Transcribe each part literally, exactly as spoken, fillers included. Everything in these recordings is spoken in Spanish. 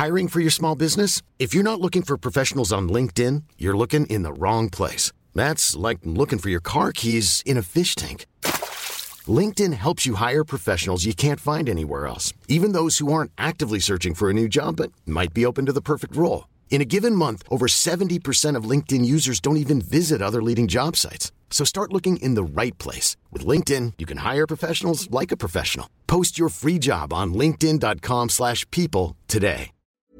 Hiring for your small business? If you're not looking for professionals on LinkedIn, you're looking in the wrong place. That's like looking for your car keys in a fish tank. LinkedIn helps you hire professionals you can't find anywhere else, even those who aren't actively searching for a new job but might be open to the perfect role. In a given month, over seventy percent of LinkedIn users don't even visit other leading job sites. So start looking in the right place. With LinkedIn, you can hire professionals like a professional. Post your free job on linkedin dot com slash people today.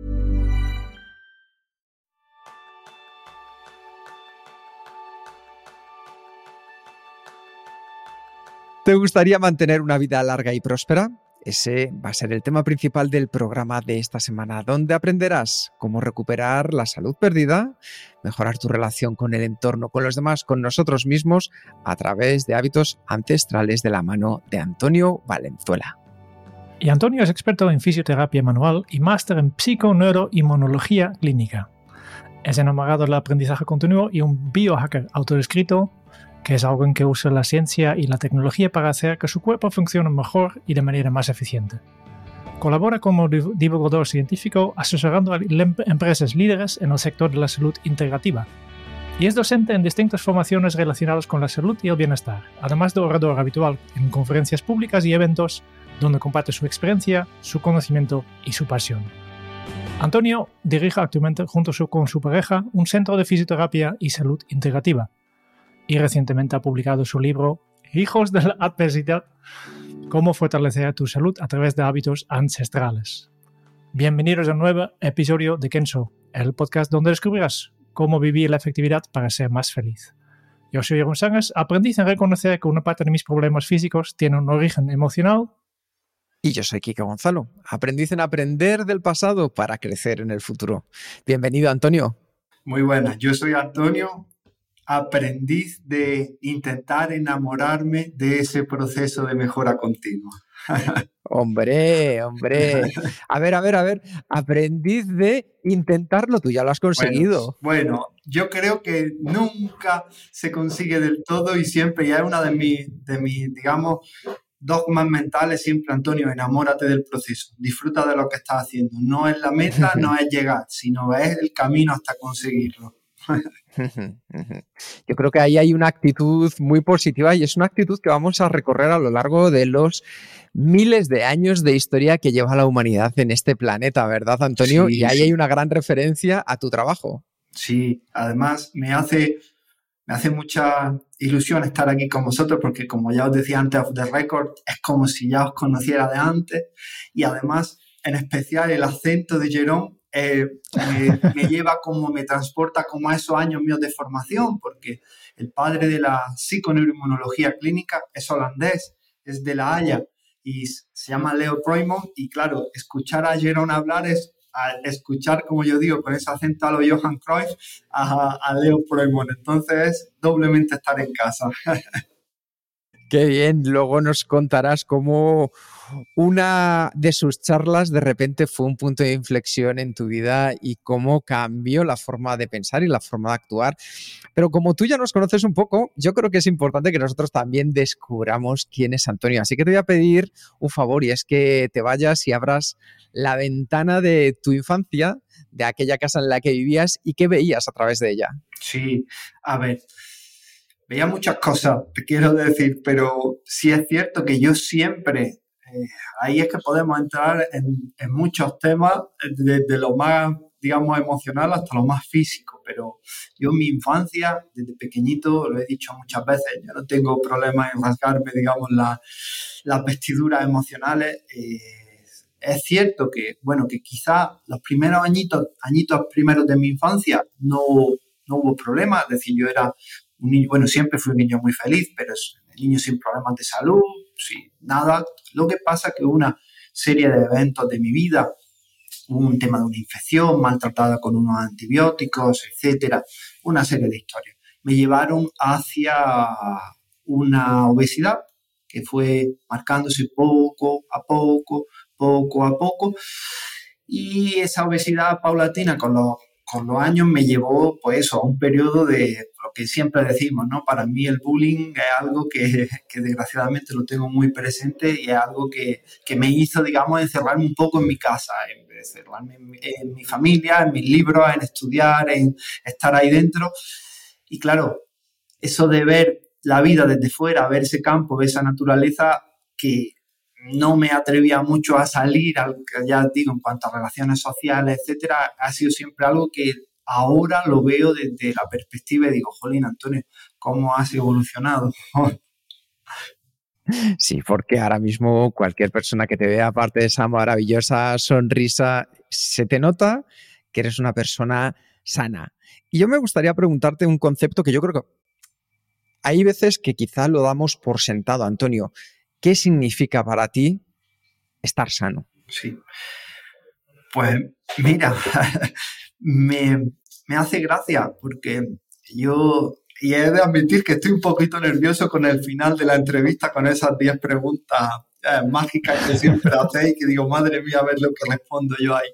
¿Te gustaría mantener una vida larga y próspera? Ese va a ser el tema principal del programa de esta semana, donde aprenderás cómo recuperar la salud perdida, mejorar tu relación con el entorno, con los demás, con nosotros mismos, a través de hábitos ancestrales de la mano de Antonio Valenzuela. Y Antonio es experto en fisioterapia manual y máster en psiconeuroinmunología clínica. Es enamorado del aprendizaje continuo y un biohacker autodescrito, que es alguien que usa la ciencia y la tecnología para hacer que su cuerpo funcione mejor y de manera más eficiente. Colabora como divulgador científico asesorando a empresas líderes en el sector de la salud integrativa y es docente en distintas formaciones relacionadas con la salud y el bienestar, además de orador habitual en conferencias públicas y eventos donde comparte su experiencia, su conocimiento y su pasión. Antonio dirige actualmente junto con su pareja un centro de fisioterapia y salud integrativa, y recientemente ha publicado su libro Hijos de la Adversidad, cómo fortalecer tu salud a través de hábitos ancestrales. Bienvenidos a un nuevo episodio de Kenso, el podcast donde descubrirás cómo vivir la efectividad para ser más feliz. Yo soy Jeroen Sánchez, aprendiz en reconocer que una parte de mis problemas físicos tiene un origen emocional. Y yo soy Quique Gonzalo, aprendiz en aprender del pasado para crecer en el futuro. Bienvenido, Antonio. Muy buenas, yo soy Antonio, aprendiz de intentar enamorarme de ese proceso de mejora continua. Hombre, hombre. A ver, a ver, a ver. Aprendiz de intentarlo, tú ya lo has conseguido. Bueno, bueno, yo creo que nunca se consigue del todo y siempre, ya es una de mis, de mis, digamos, dogmas mentales, siempre, Antonio, enamórate del proceso, disfruta de lo que estás haciendo. No es la meta, no es llegar, sino es el camino hasta conseguirlo. Yo creo que ahí hay una actitud muy positiva y es una actitud que vamos a recorrer a lo largo de los miles de años de historia que lleva la humanidad en este planeta, ¿verdad, Antonio? Sí, y ahí sí. Hay una gran referencia a tu trabajo. Sí, además me hace, me hace mucha ilusión estar aquí con vosotros porque, como ya os decía antes off the record, es como si ya os conociera de antes y además, en especial, el acento de Jeroen Eh, me, me lleva como, me transporta como a esos años míos de formación, porque el padre de la psiconeuroinmunología clínica es holandés, es de La Haya y se llama Leo Proijmont y claro, escuchar a Jeroen hablar es a escuchar, como yo digo, con ese acento a lo Johan Cruyff, a, a Leo Proijmont, entonces es doblemente estar en casa. Qué bien, luego nos contarás cómo una de sus charlas de repente fue un punto de inflexión en tu vida y cómo cambió la forma de pensar y la forma de actuar. Pero como tú ya nos conoces un poco, yo creo que es importante que nosotros también descubramos quién es Antonio. Así que te voy a pedir un favor y es que te vayas y abras la ventana de tu infancia, de aquella casa en la que vivías y qué veías a través de ella. Sí, a ver... Veía muchas cosas, te quiero decir, pero sí es cierto que yo siempre, eh, ahí es que podemos entrar en, en muchos temas, desde lo más, digamos, emocional hasta lo más físico, pero yo en mi infancia, desde pequeñito, lo he dicho muchas veces, yo no tengo problemas en rasgarme, digamos, la, las vestiduras emocionales. Eh, es cierto que, bueno, que quizás los primeros añitos, añitos primeros de mi infancia no, no hubo problemas, es decir, yo era un niño, bueno, siempre fui un niño muy feliz, pero es un niño sin problemas de salud, sin nada. Lo que pasa es que hubo una serie de eventos de mi vida, hubo un tema de una infección maltratada con unos antibióticos, etcétera, una serie de historias. Me llevaron hacia una obesidad que fue marcándose poco a poco, poco a poco, y esa obesidad paulatina con los con los años me llevó, pues eso, a un periodo de lo lo que siempre decimos, ¿no? Para mí el bullying es algo que, que desgraciadamente lo tengo muy presente y es algo que, que me hizo, digamos, encerrarme un poco en mi casa, en vez de encerrarme en, en mi familia, en mis libros, en estudiar, en estar ahí dentro. Y claro, eso de ver la vida desde fuera, ver ese campo, ver esa naturaleza, que no me atrevía mucho a salir, ya digo, en cuanto a relaciones sociales, etcétera, ha sido siempre algo que ahora lo veo desde la perspectiva y digo, jolín, Antonio, ¿cómo has evolucionado? Sí, porque ahora mismo cualquier persona que te vea, aparte de esa maravillosa sonrisa, se te nota que eres una persona sana. Y yo me gustaría preguntarte un concepto que yo creo que hay veces que quizá lo damos por sentado, Antonio. ¿Qué significa para ti estar sano? Sí. Pues mira, me, me hace gracia porque yo, y he de admitir que estoy un poquito nervioso con el final de la entrevista, con esas diez preguntas eh, mágicas que siempre hacéis, que digo, madre mía, a ver lo que respondo yo ahí.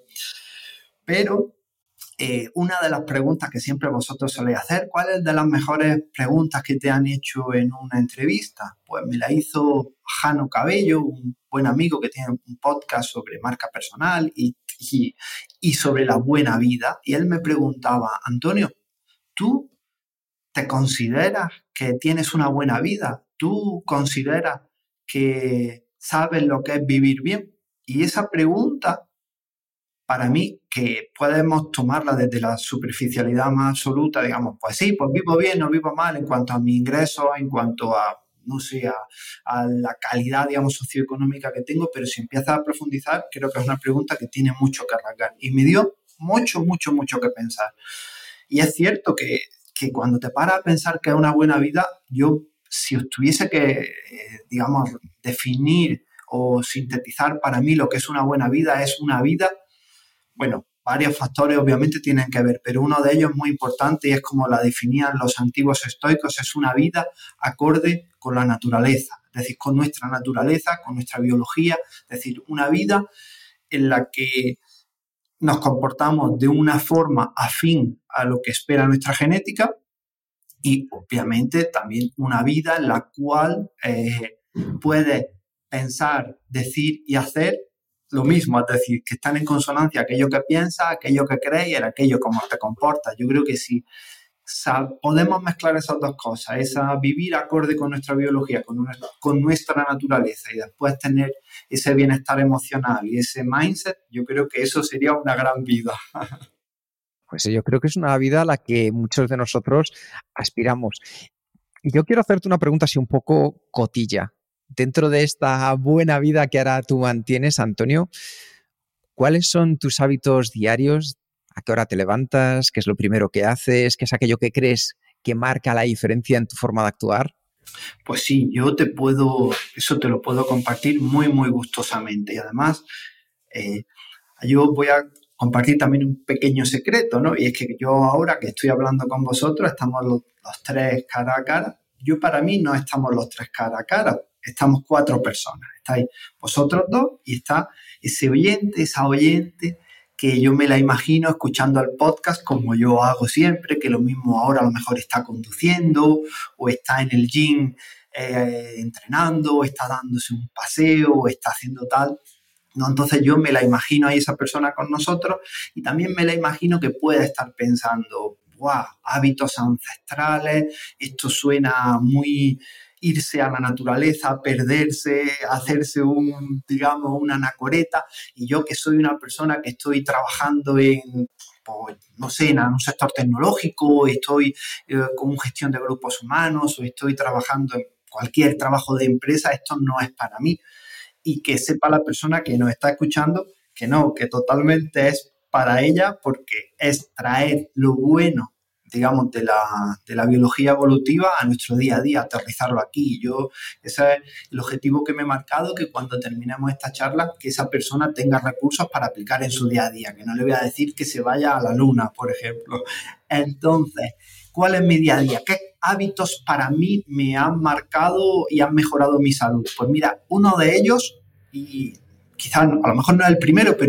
Pero eh, una de las preguntas que siempre vosotros soléis hacer, ¿cuál es de las mejores preguntas que te han hecho en una entrevista? Pues me la hizo Jano Cabello, un buen amigo que tiene un podcast sobre marca personal y, y, y sobre la buena vida. Y él me preguntaba, Antonio, ¿tú te consideras que tienes una buena vida? ¿Tú consideras que sabes lo que es vivir bien? Y esa pregunta, para mí, que podemos tomarla desde la superficialidad más absoluta, digamos, pues sí, pues vivo bien, no vivo mal en cuanto a mis ingresos, en cuanto a, no sé, a, a la calidad, digamos, socioeconómica que tengo, pero si empiezas a profundizar, creo que es una pregunta que tiene mucho que rasgar. Y me dio mucho, mucho, mucho que pensar. Y es cierto que, que cuando te paras a pensar que es una buena vida, yo, si os tuviese que, eh, digamos, definir o sintetizar para mí lo que es una buena vida, es una vida. Bueno, varios factores obviamente tienen que ver, pero uno de ellos muy importante y es como la definían los antiguos estoicos, es una vida acorde con la naturaleza, es decir, con nuestra naturaleza, con nuestra biología, es decir, una vida en la que nos comportamos de una forma afín a lo que espera nuestra genética y obviamente también una vida en la cual eh, puedes pensar, decir y hacer lo mismo, es decir, que están en consonancia aquello que piensas, aquello que crees y en aquello cómo te comportas. Yo creo que si podemos mezclar esas dos cosas, esa vivir acorde con nuestra biología, con nuestra, con nuestra naturaleza y después tener ese bienestar emocional y ese mindset, yo creo que eso sería una gran vida. Pues yo creo que es una vida a la que muchos de nosotros aspiramos. Y yo quiero hacerte una pregunta así un poco cotilla. Dentro de esta buena vida que ahora tú mantienes, Antonio, ¿cuáles son tus hábitos diarios? ¿A qué hora te levantas? ¿Qué es lo primero que haces? ¿Qué es aquello que crees que marca la diferencia en tu forma de actuar? Pues sí, yo te puedo, eso te lo puedo compartir muy, muy gustosamente. Y además, eh, yo voy a compartir también un pequeño secreto, ¿no? Y es que yo ahora que estoy hablando con vosotros, estamos los, los tres cara a cara. Yo para mí no estamos los tres cara a cara. Estamos cuatro personas. Estáis vosotros dos y está ese oyente, esa oyente que yo me la imagino escuchando el podcast como yo hago siempre, que lo mismo ahora a lo mejor está conduciendo o está en el gym eh, entrenando o está dándose un paseo o está haciendo tal. ¿No? Entonces yo me la imagino ahí esa persona con nosotros y también me la imagino que puede estar pensando, ¡guau! Hábitos ancestrales, esto suena muy irse a la naturaleza, perderse, hacerse un, digamos, una anacoreta, y yo que soy una persona que estoy trabajando en, pues, no sé, en un sector tecnológico, estoy eh, con gestión de grupos humanos o estoy trabajando en cualquier trabajo de empresa, esto no es para mí. Y que sepa la persona que nos está escuchando que no, que totalmente es para ella porque es traer lo bueno, digamos, de la, de la biología evolutiva a nuestro día a día, aterrizarlo aquí. Yo, ese es el objetivo que me he marcado, que cuando terminemos esta charla, que esa persona tenga recursos para aplicar en su día a día, que no le voy a decir que se vaya a la luna, por ejemplo. Entonces, ¿cuál es mi día a día? ¿Qué hábitos para mí me han marcado y han mejorado mi salud? Pues mira, uno de ellos, y quizás a lo mejor no es el primero, pero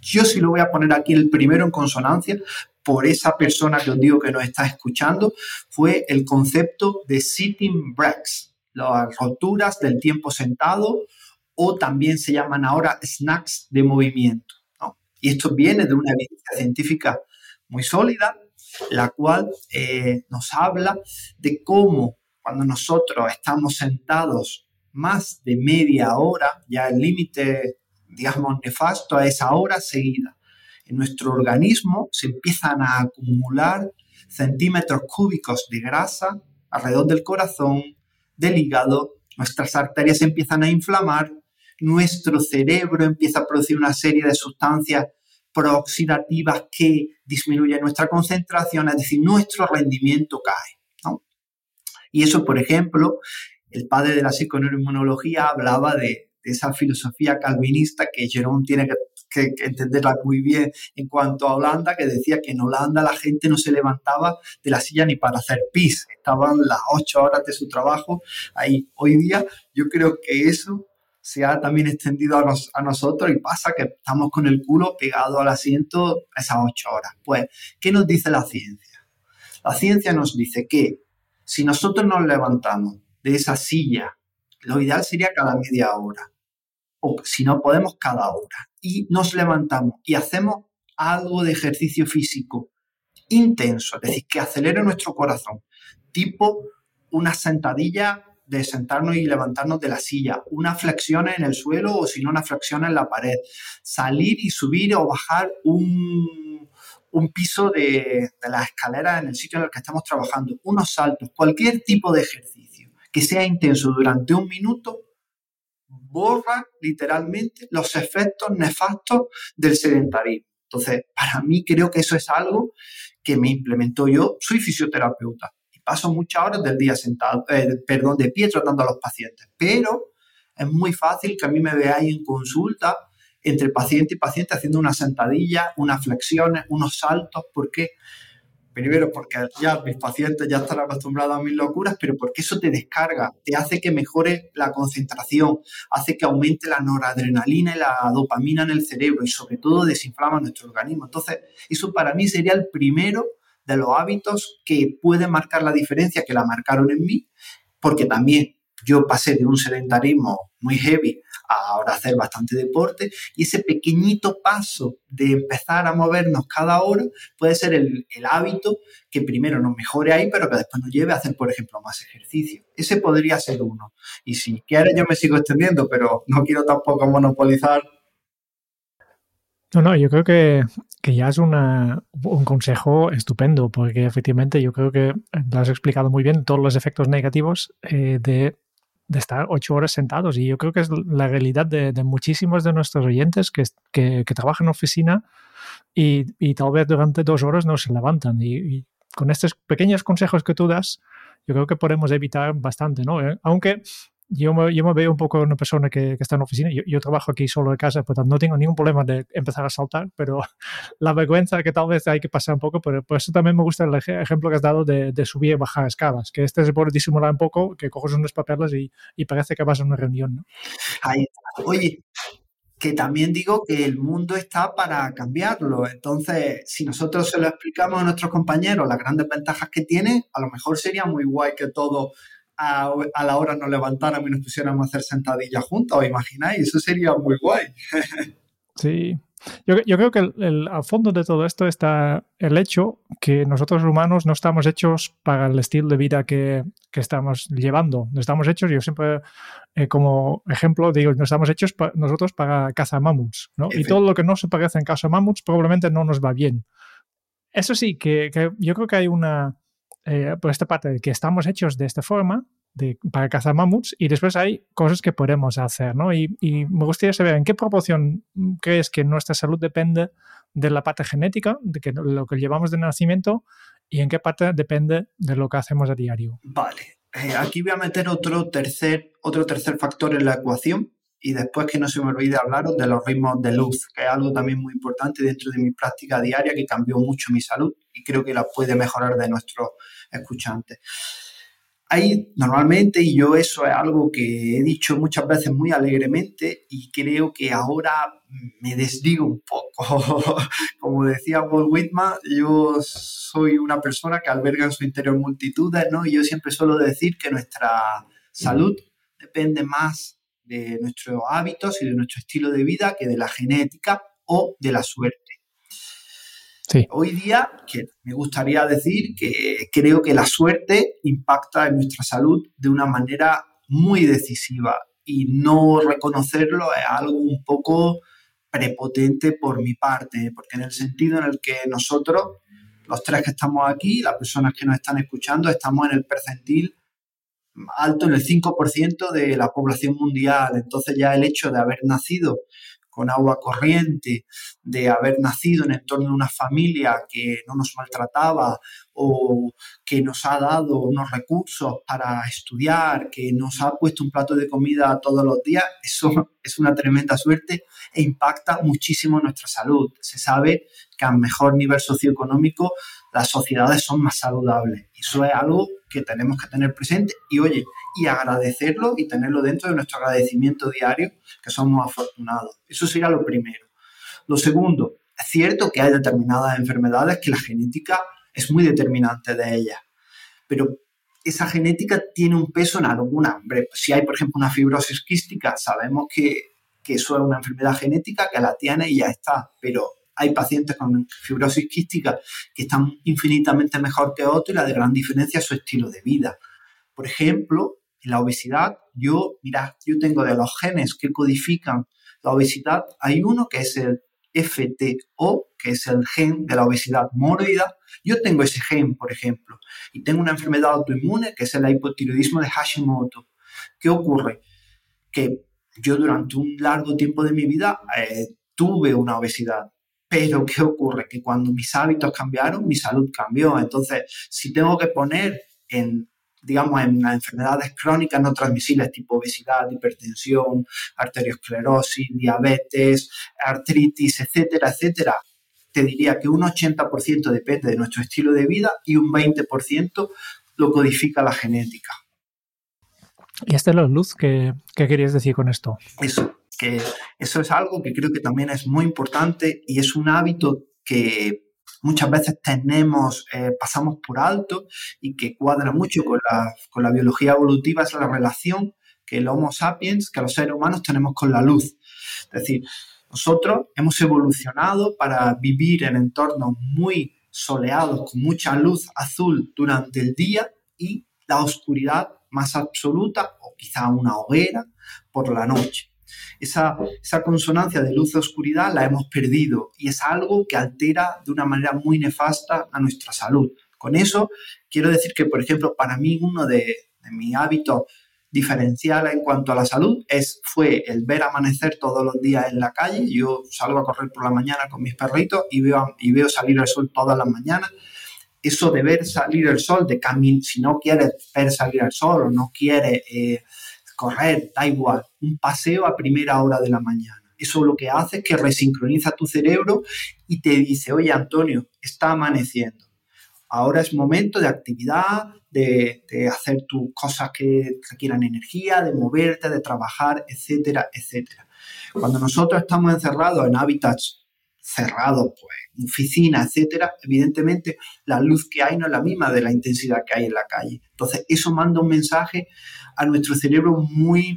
Yo sí lo voy a poner aquí el primero en consonancia por esa persona que os digo que nos está escuchando, fue el concepto de sitting breaks, las roturas del tiempo sentado, o también se llaman ahora snacks de movimiento, ¿no? Y esto viene de una evidencia científica muy sólida, la cual eh, nos habla de cómo cuando nosotros estamos sentados más de media hora, ya el límite, digamos, nefasto a esa hora seguida, en nuestro organismo se empiezan a acumular centímetros cúbicos de grasa alrededor del corazón, del hígado, nuestras arterias se empiezan a inflamar, nuestro cerebro empieza a producir una serie de sustancias prooxidativas que disminuyen nuestra concentración, es decir, nuestro rendimiento cae, ¿no? Y eso, por ejemplo, el padre de la psiconeuroinmunología hablaba de, de esa filosofía calvinista que Jerome tiene que, que, que entenderla muy bien en cuanto a Holanda, que decía que en Holanda la gente no se levantaba de la silla ni para hacer pis, estaban las ocho horas de su trabajo ahí. Hoy día yo creo que eso se ha también extendido a, nos, a nosotros y pasa que estamos con el culo pegado al asiento esas ocho horas. Pues, ¿qué nos dice la ciencia? La ciencia nos dice que si nosotros nos levantamos de esa silla, lo ideal sería cada media hora, o si no podemos, cada hora, y nos levantamos y hacemos algo de ejercicio físico intenso, es decir, que acelere nuestro corazón, tipo una sentadilla de sentarnos y levantarnos de la silla, unas flexiones en el suelo o si no unas flexiones en la pared, salir y subir o bajar un, un piso de, de las escaleras en el sitio en el que estamos trabajando, unos saltos, cualquier tipo de ejercicio que sea intenso durante un minuto, borra literalmente los efectos nefastos del sedentarismo. Entonces, para mí creo que eso es algo que me implementó yo. Soy fisioterapeuta y paso muchas horas del día sentado, eh, perdón, de pie tratando a los pacientes, pero es muy fácil que a mí me veáis en consulta entre paciente y paciente haciendo una sentadilla, unas flexiones, unos saltos. ¿Por qué? Primero, porque ya mis pacientes ya están acostumbrados a mis locuras, pero porque eso te descarga, te hace que mejore la concentración, hace que aumente la noradrenalina y la dopamina en el cerebro y sobre todo desinflama nuestro organismo. Entonces, eso para mí sería el primero de los hábitos que puede marcar la diferencia, que la marcaron en mí, porque también yo pasé de un sedentarismo muy heavy a ahora hacer bastante deporte, y ese pequeñito paso de empezar a movernos cada hora puede ser el, el hábito que primero nos mejore ahí, pero que después nos lleve a hacer, por ejemplo, más ejercicio. Ese podría ser uno. Y si quieres yo me sigo extendiendo, pero no quiero tampoco monopolizar. No, no, yo creo que, que ya es una, un consejo estupendo, porque efectivamente yo creo que lo has explicado muy bien, todos los efectos negativos eh, de, de estar ocho horas sentados. Y yo creo que es la realidad de, de muchísimos de nuestros oyentes que, que, que trabajan en oficina y, y tal vez durante dos horas no se levantan. Y, y con estos pequeños consejos que tú das, yo creo que podemos evitar bastante, ¿no? Eh, aunque... Yo me, yo me veo un poco una persona que, que está en oficina. Yo, yo trabajo aquí solo de casa, pues no tengo ningún problema de empezar a saltar, pero la vergüenza que tal vez hay que pasar un poco. Pero por eso también me gusta el ejemplo que has dado de, de subir y bajar escalas, que este se puede disimular un poco, que coges unos papeles y, y parece que vas a una reunión, ¿no? Ahí está. Oye, que también digo que el mundo está para cambiarlo. Entonces, si nosotros se lo explicamos a nuestros compañeros las grandes ventajas que tiene, a lo mejor sería muy guay que todo... A, a la hora nos levantáramos y nos pusiéramos a hacer sentadillas juntos, ¿os imagináis? Eso sería muy guay. Sí, yo, yo creo que el, el, al fondo de todo esto está el hecho que nosotros humanos no estamos hechos para el estilo de vida que, que estamos llevando. No estamos hechos, yo siempre eh, como ejemplo digo, no estamos hechos pa, nosotros para cazar mamuts, ¿no? Y todo lo que no se parece en caza mamuts probablemente no nos va bien. Eso sí, que, que yo creo que hay una... Eh, por esta parte, que estamos hechos de esta forma de, para cazar mamuts, y después hay cosas que podemos hacer, ¿no? Y, y me gustaría saber en qué proporción crees que nuestra salud depende de la parte genética, de que, lo que llevamos de nacimiento, y en qué parte depende de lo que hacemos a diario. Vale, eh, aquí voy a meter otro tercer, otro tercer factor en la ecuación, y después que no se me olvide hablaros de los ritmos de luz, que es algo también muy importante dentro de mi práctica diaria, que cambió mucho mi salud y creo que la puede mejorar de nuestros escuchantes. Hay normalmente, y yo eso es algo que he dicho muchas veces muy alegremente y creo que ahora me desdigo un poco. Como decía Walt Whitman, yo soy una persona que alberga en su interior multitudes, ¿no? Y yo siempre suelo decir que nuestra salud depende más de nuestros hábitos y de nuestro estilo de vida que de la genética o de la suerte. Sí. Hoy día, que me gustaría decir que creo que la suerte impacta en nuestra salud de una manera muy decisiva y no reconocerlo es algo un poco prepotente por mi parte, porque en el sentido en el que nosotros, los tres que estamos aquí, las personas que nos están escuchando, estamos en el percentil alto, en el cinco por ciento de la población mundial. Entonces ya el hecho de haber nacido con agua corriente, de haber nacido en el entorno de una familia que no nos maltrataba o que nos ha dado unos recursos para estudiar, que nos ha puesto un plato de comida todos los días, eso es una tremenda suerte e impacta muchísimo en nuestra salud. Se sabe que a mejor nivel socioeconómico las sociedades son más saludables. Eso es algo que tenemos que tener presente y, oye, y agradecerlo y tenerlo dentro de nuestro agradecimiento diario, que somos afortunados. Eso sería lo primero. Lo segundo, es cierto que hay determinadas enfermedades que la genética es muy determinante de ellas, pero esa genética tiene un peso en alguna. Hombre, si hay, por ejemplo, una fibrosis quística, sabemos que, que eso es una enfermedad genética que la tiene y ya está, pero hay pacientes con fibrosis quística que están infinitamente mejor que otros y la de gran diferencia es su estilo de vida. Por ejemplo, en la obesidad, yo, mirad, yo tengo de los genes que codifican la obesidad, hay uno que es el F T O, que es el gen de la obesidad mórbida. Yo tengo ese gen, por ejemplo, y tengo una enfermedad autoinmune que es el hipotiroidismo de Hashimoto. ¿Qué ocurre? Que yo durante un largo tiempo de mi vida eh, tuve una obesidad. Pero ¿qué ocurre? Que cuando mis hábitos cambiaron, mi salud cambió. Entonces, si tengo que poner en, digamos, en enfermedades crónicas no transmisibles tipo obesidad, hipertensión, arteriosclerosis, diabetes, artritis, etcétera, etcétera, te diría que un ochenta por ciento depende de nuestro estilo de vida y un veinte por ciento lo codifica la genética. ¿Y Estela Luz, qué, qué querías decir con esto? Eso. Que eso es algo que creo que también es muy importante y es un hábito que muchas veces tenemos, eh, pasamos por alto y que cuadra mucho con la, con la biología evolutiva, es la relación que el Homo sapiens, que los seres humanos tenemos con la luz. Es decir, nosotros hemos evolucionado para vivir en entornos muy soleados, con mucha luz azul durante el día y la oscuridad más absoluta o quizá una hoguera por la noche. Esa, esa consonancia de luz y oscuridad la hemos perdido y es algo que altera de una manera muy nefasta a nuestra salud. Con eso quiero decir que, por ejemplo, para mí uno de, de mis hábitos diferenciales en cuanto a la salud es, fue el ver amanecer todos los días en la calle. Yo salgo a correr por la mañana con mis perritos y veo, y veo salir el sol todas las mañanas. Eso de ver salir el sol, de caminar, si no quieres ver salir el sol o no quieres eh, correr, da igual, un paseo a primera hora de la mañana. Eso lo que hace es que resincroniza tu cerebro y te dice, oye, Antonio, está amaneciendo. Ahora es momento de actividad, de, de hacer tus cosas que requieran energía, de moverte, de trabajar, etcétera, etcétera. Cuando nosotros estamos encerrados en hábitats cerrados, pues, oficina, etcétera, evidentemente la luz que hay no es la misma de la intensidad que hay en la calle. Entonces, eso manda un mensaje a nuestro cerebro muy,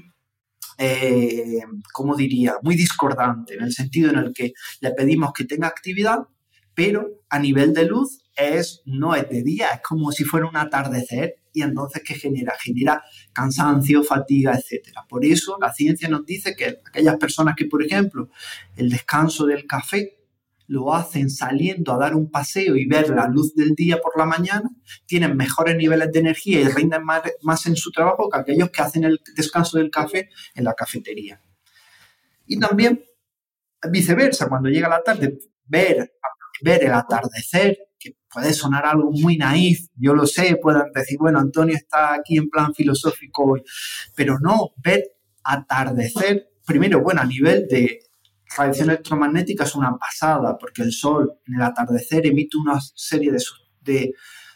eh, ¿cómo diría? Muy discordante, en el sentido en el que le pedimos que tenga actividad, pero a nivel de luz es, no es de día, es como si fuera un atardecer y entonces ¿qué genera? Genera cansancio, fatiga, etcétera. Por eso la ciencia nos dice que aquellas personas que, por ejemplo, el descanso del café lo hacen saliendo a dar un paseo y ver la luz del día por la mañana, tienen mejores niveles de energía y rinden más, más en su trabajo que aquellos que hacen el descanso del café en la cafetería. Y también viceversa, cuando llega la tarde, ver, ver el atardecer, que puede sonar algo muy naif, yo lo sé, puedan decir, bueno, Antonio está aquí en plan filosófico hoy, pero no, ver atardecer, primero, bueno, a nivel de radiación electromagnética es una pasada, porque el sol en el atardecer emite una serie de, de,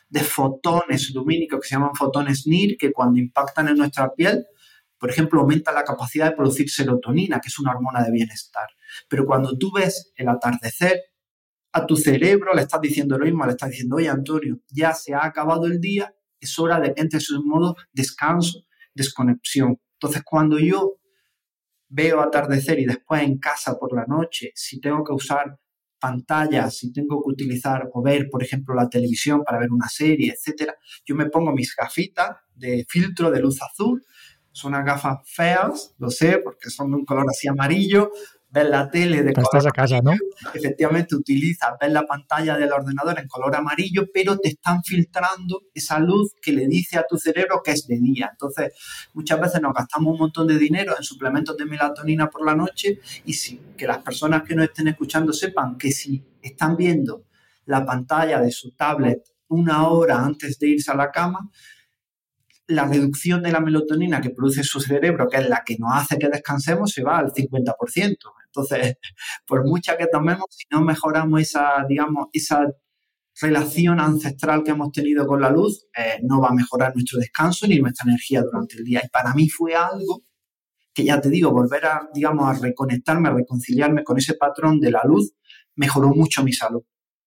de fotones lumínicos que se llaman fotones N I R, que cuando impactan en nuestra piel, por ejemplo, aumenta la capacidad de producir serotonina, que es una hormona de bienestar. Pero cuando tú ves el atardecer, a tu cerebro le estás diciendo lo mismo, le estás diciendo, oye, Antonio, ya se ha acabado el día, es hora de que entres en modo descanso, desconexión. Entonces, cuando yo veo atardecer y después en casa por la noche, si tengo que usar pantallas, si tengo que utilizar o ver, por ejemplo, la televisión para ver una serie, etcétera, yo me pongo mis gafitas de filtro de luz azul. Son unas gafas feas, lo sé, porque son de un color así amarillo. Ves la tele de pero color estás a casa, amarillo, ¿no? efectivamente utilizas, ves la pantalla del ordenador en color amarillo, pero te están filtrando esa luz que le dice a tu cerebro que es de día. Entonces, muchas veces nos gastamos un montón de dinero en suplementos de melatonina por la noche y sí, que las personas que nos estén escuchando sepan que si están viendo la pantalla de su tablet una hora antes de irse a la cama, la reducción de la melatonina que produce su cerebro, que es la que nos hace que descansemos, se va al cincuenta por ciento. Entonces, por mucha que tomemos, si no mejoramos esa, digamos, esa relación ancestral que hemos tenido con la luz, eh, no va a mejorar nuestro descanso ni nuestra energía durante el día. Y para mí fue algo que, ya te digo, volver a, digamos, a reconectarme, a reconciliarme con ese patrón de la luz, mejoró mucho mi salud.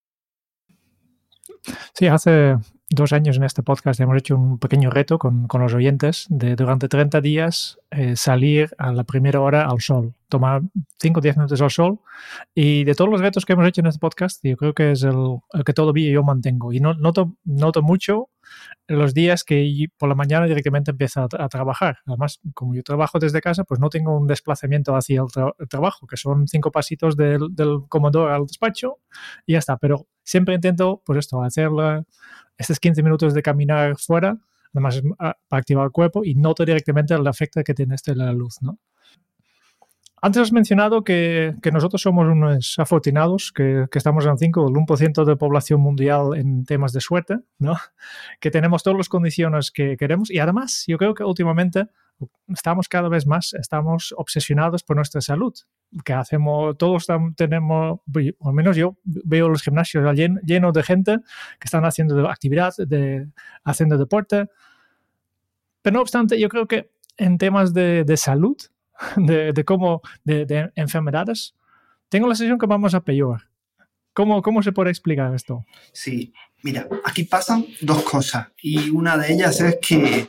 Sí, hace dos años en este podcast hemos hecho un pequeño reto con, con los oyentes de durante treinta días eh, salir a la primera hora al sol, tomar cinco o diez minutos al sol, y de todos los retos que hemos hecho en este podcast, yo creo que es el, el que todavía yo mantengo, y no, noto, noto mucho los días que por la mañana directamente empiezo a, a trabajar. Además, como yo trabajo desde casa, pues no tengo un desplazamiento hacia el, tra- el trabajo, que son cinco pasitos del, del comedor al despacho y ya está. Pero siempre intento, pues esto, hacer la, estos quince minutos de caminar fuera, además para activar el cuerpo, y noto directamente el efecto que tiene este la luz, ¿no? Antes has mencionado que, que nosotros somos unos afortunados, que, que estamos en cinco, el uno por ciento de población mundial en temas de suerte, ¿no? Que tenemos todas las condiciones que queremos, y además yo creo que últimamente estamos cada vez más, estamos obsesionados por nuestra salud, que hacemos, todos tam, tenemos, o al menos yo veo los gimnasios llenos lleno de gente que están haciendo actividad, de, haciendo deporte, pero no obstante yo creo que en temas de, de salud, De, de cómo, de, de enfermedades, tengo la sensación que vamos a peor. ¿Cómo, ¿Cómo se puede explicar esto? Sí, mira, aquí pasan dos cosas y una de ellas es que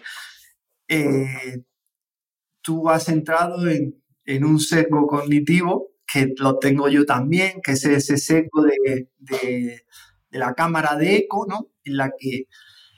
eh, tú has entrado en, en un sesgo cognitivo, que lo tengo yo también, que es ese sesgo de, de, de la cámara de eco, ¿no? En la que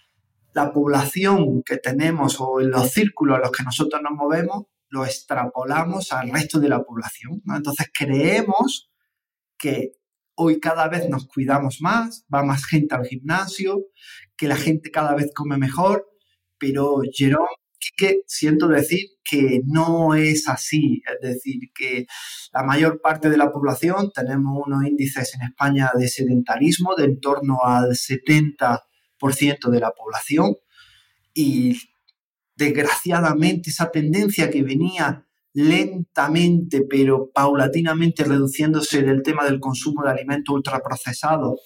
la población que tenemos o en los círculos en los que nosotros nos movemos lo extrapolamos al resto de la población, ¿no? Entonces creemos que hoy cada vez nos cuidamos más, va más gente al gimnasio, que la gente cada vez come mejor, pero Jerome, que siento decir que no es así, es decir, que la mayor parte de la población, tenemos unos índices en España de sedentarismo de en torno al setenta por ciento de la población, y desgraciadamente esa tendencia que venía lentamente pero paulatinamente reduciéndose del tema del consumo de alimentos ultraprocesados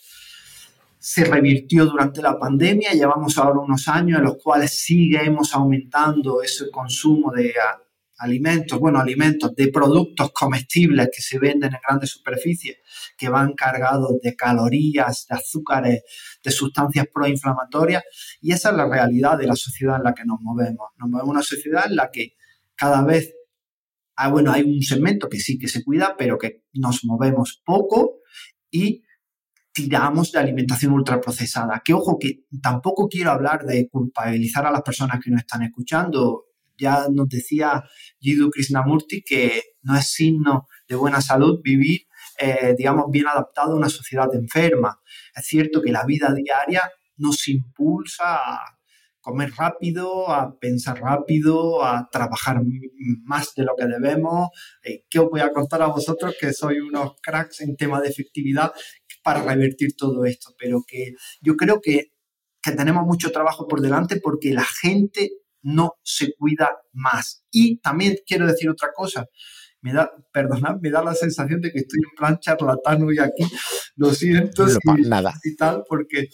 se revirtió durante la pandemia. Llevamos ahora unos años en los cuales seguimos aumentando ese consumo de a, alimentos, bueno, alimentos, de productos comestibles que se venden en grandes superficies, que van cargados de calorías, de azúcares, de sustancias proinflamatorias, y esa es la realidad de la sociedad en la que nos movemos. Nos movemos en una sociedad en la que cada vez, ah, bueno, hay un segmento que sí que se cuida, pero que nos movemos poco y tiramos de alimentación ultraprocesada. Que ojo, que tampoco quiero hablar de culpabilizar a las personas que nos están escuchando. Ya nos decía Jiddu Krishnamurti que no es signo de buena salud vivir, eh, digamos, bien adaptado a una sociedad enferma. Es cierto que la vida diaria nos impulsa a comer rápido, a pensar rápido, a trabajar más de lo que debemos. Eh, ¿Qué os voy a contar a vosotros, que sois unos cracks en tema de efectividad, para revertir todo esto? Pero que yo creo que, que tenemos mucho trabajo por delante porque la gente no se cuida más. Y también quiero decir otra cosa. Me da, perdonad, me da la sensación de que estoy en plan charlatán hoy aquí. Lo siento. No, si, nada. y tal, porque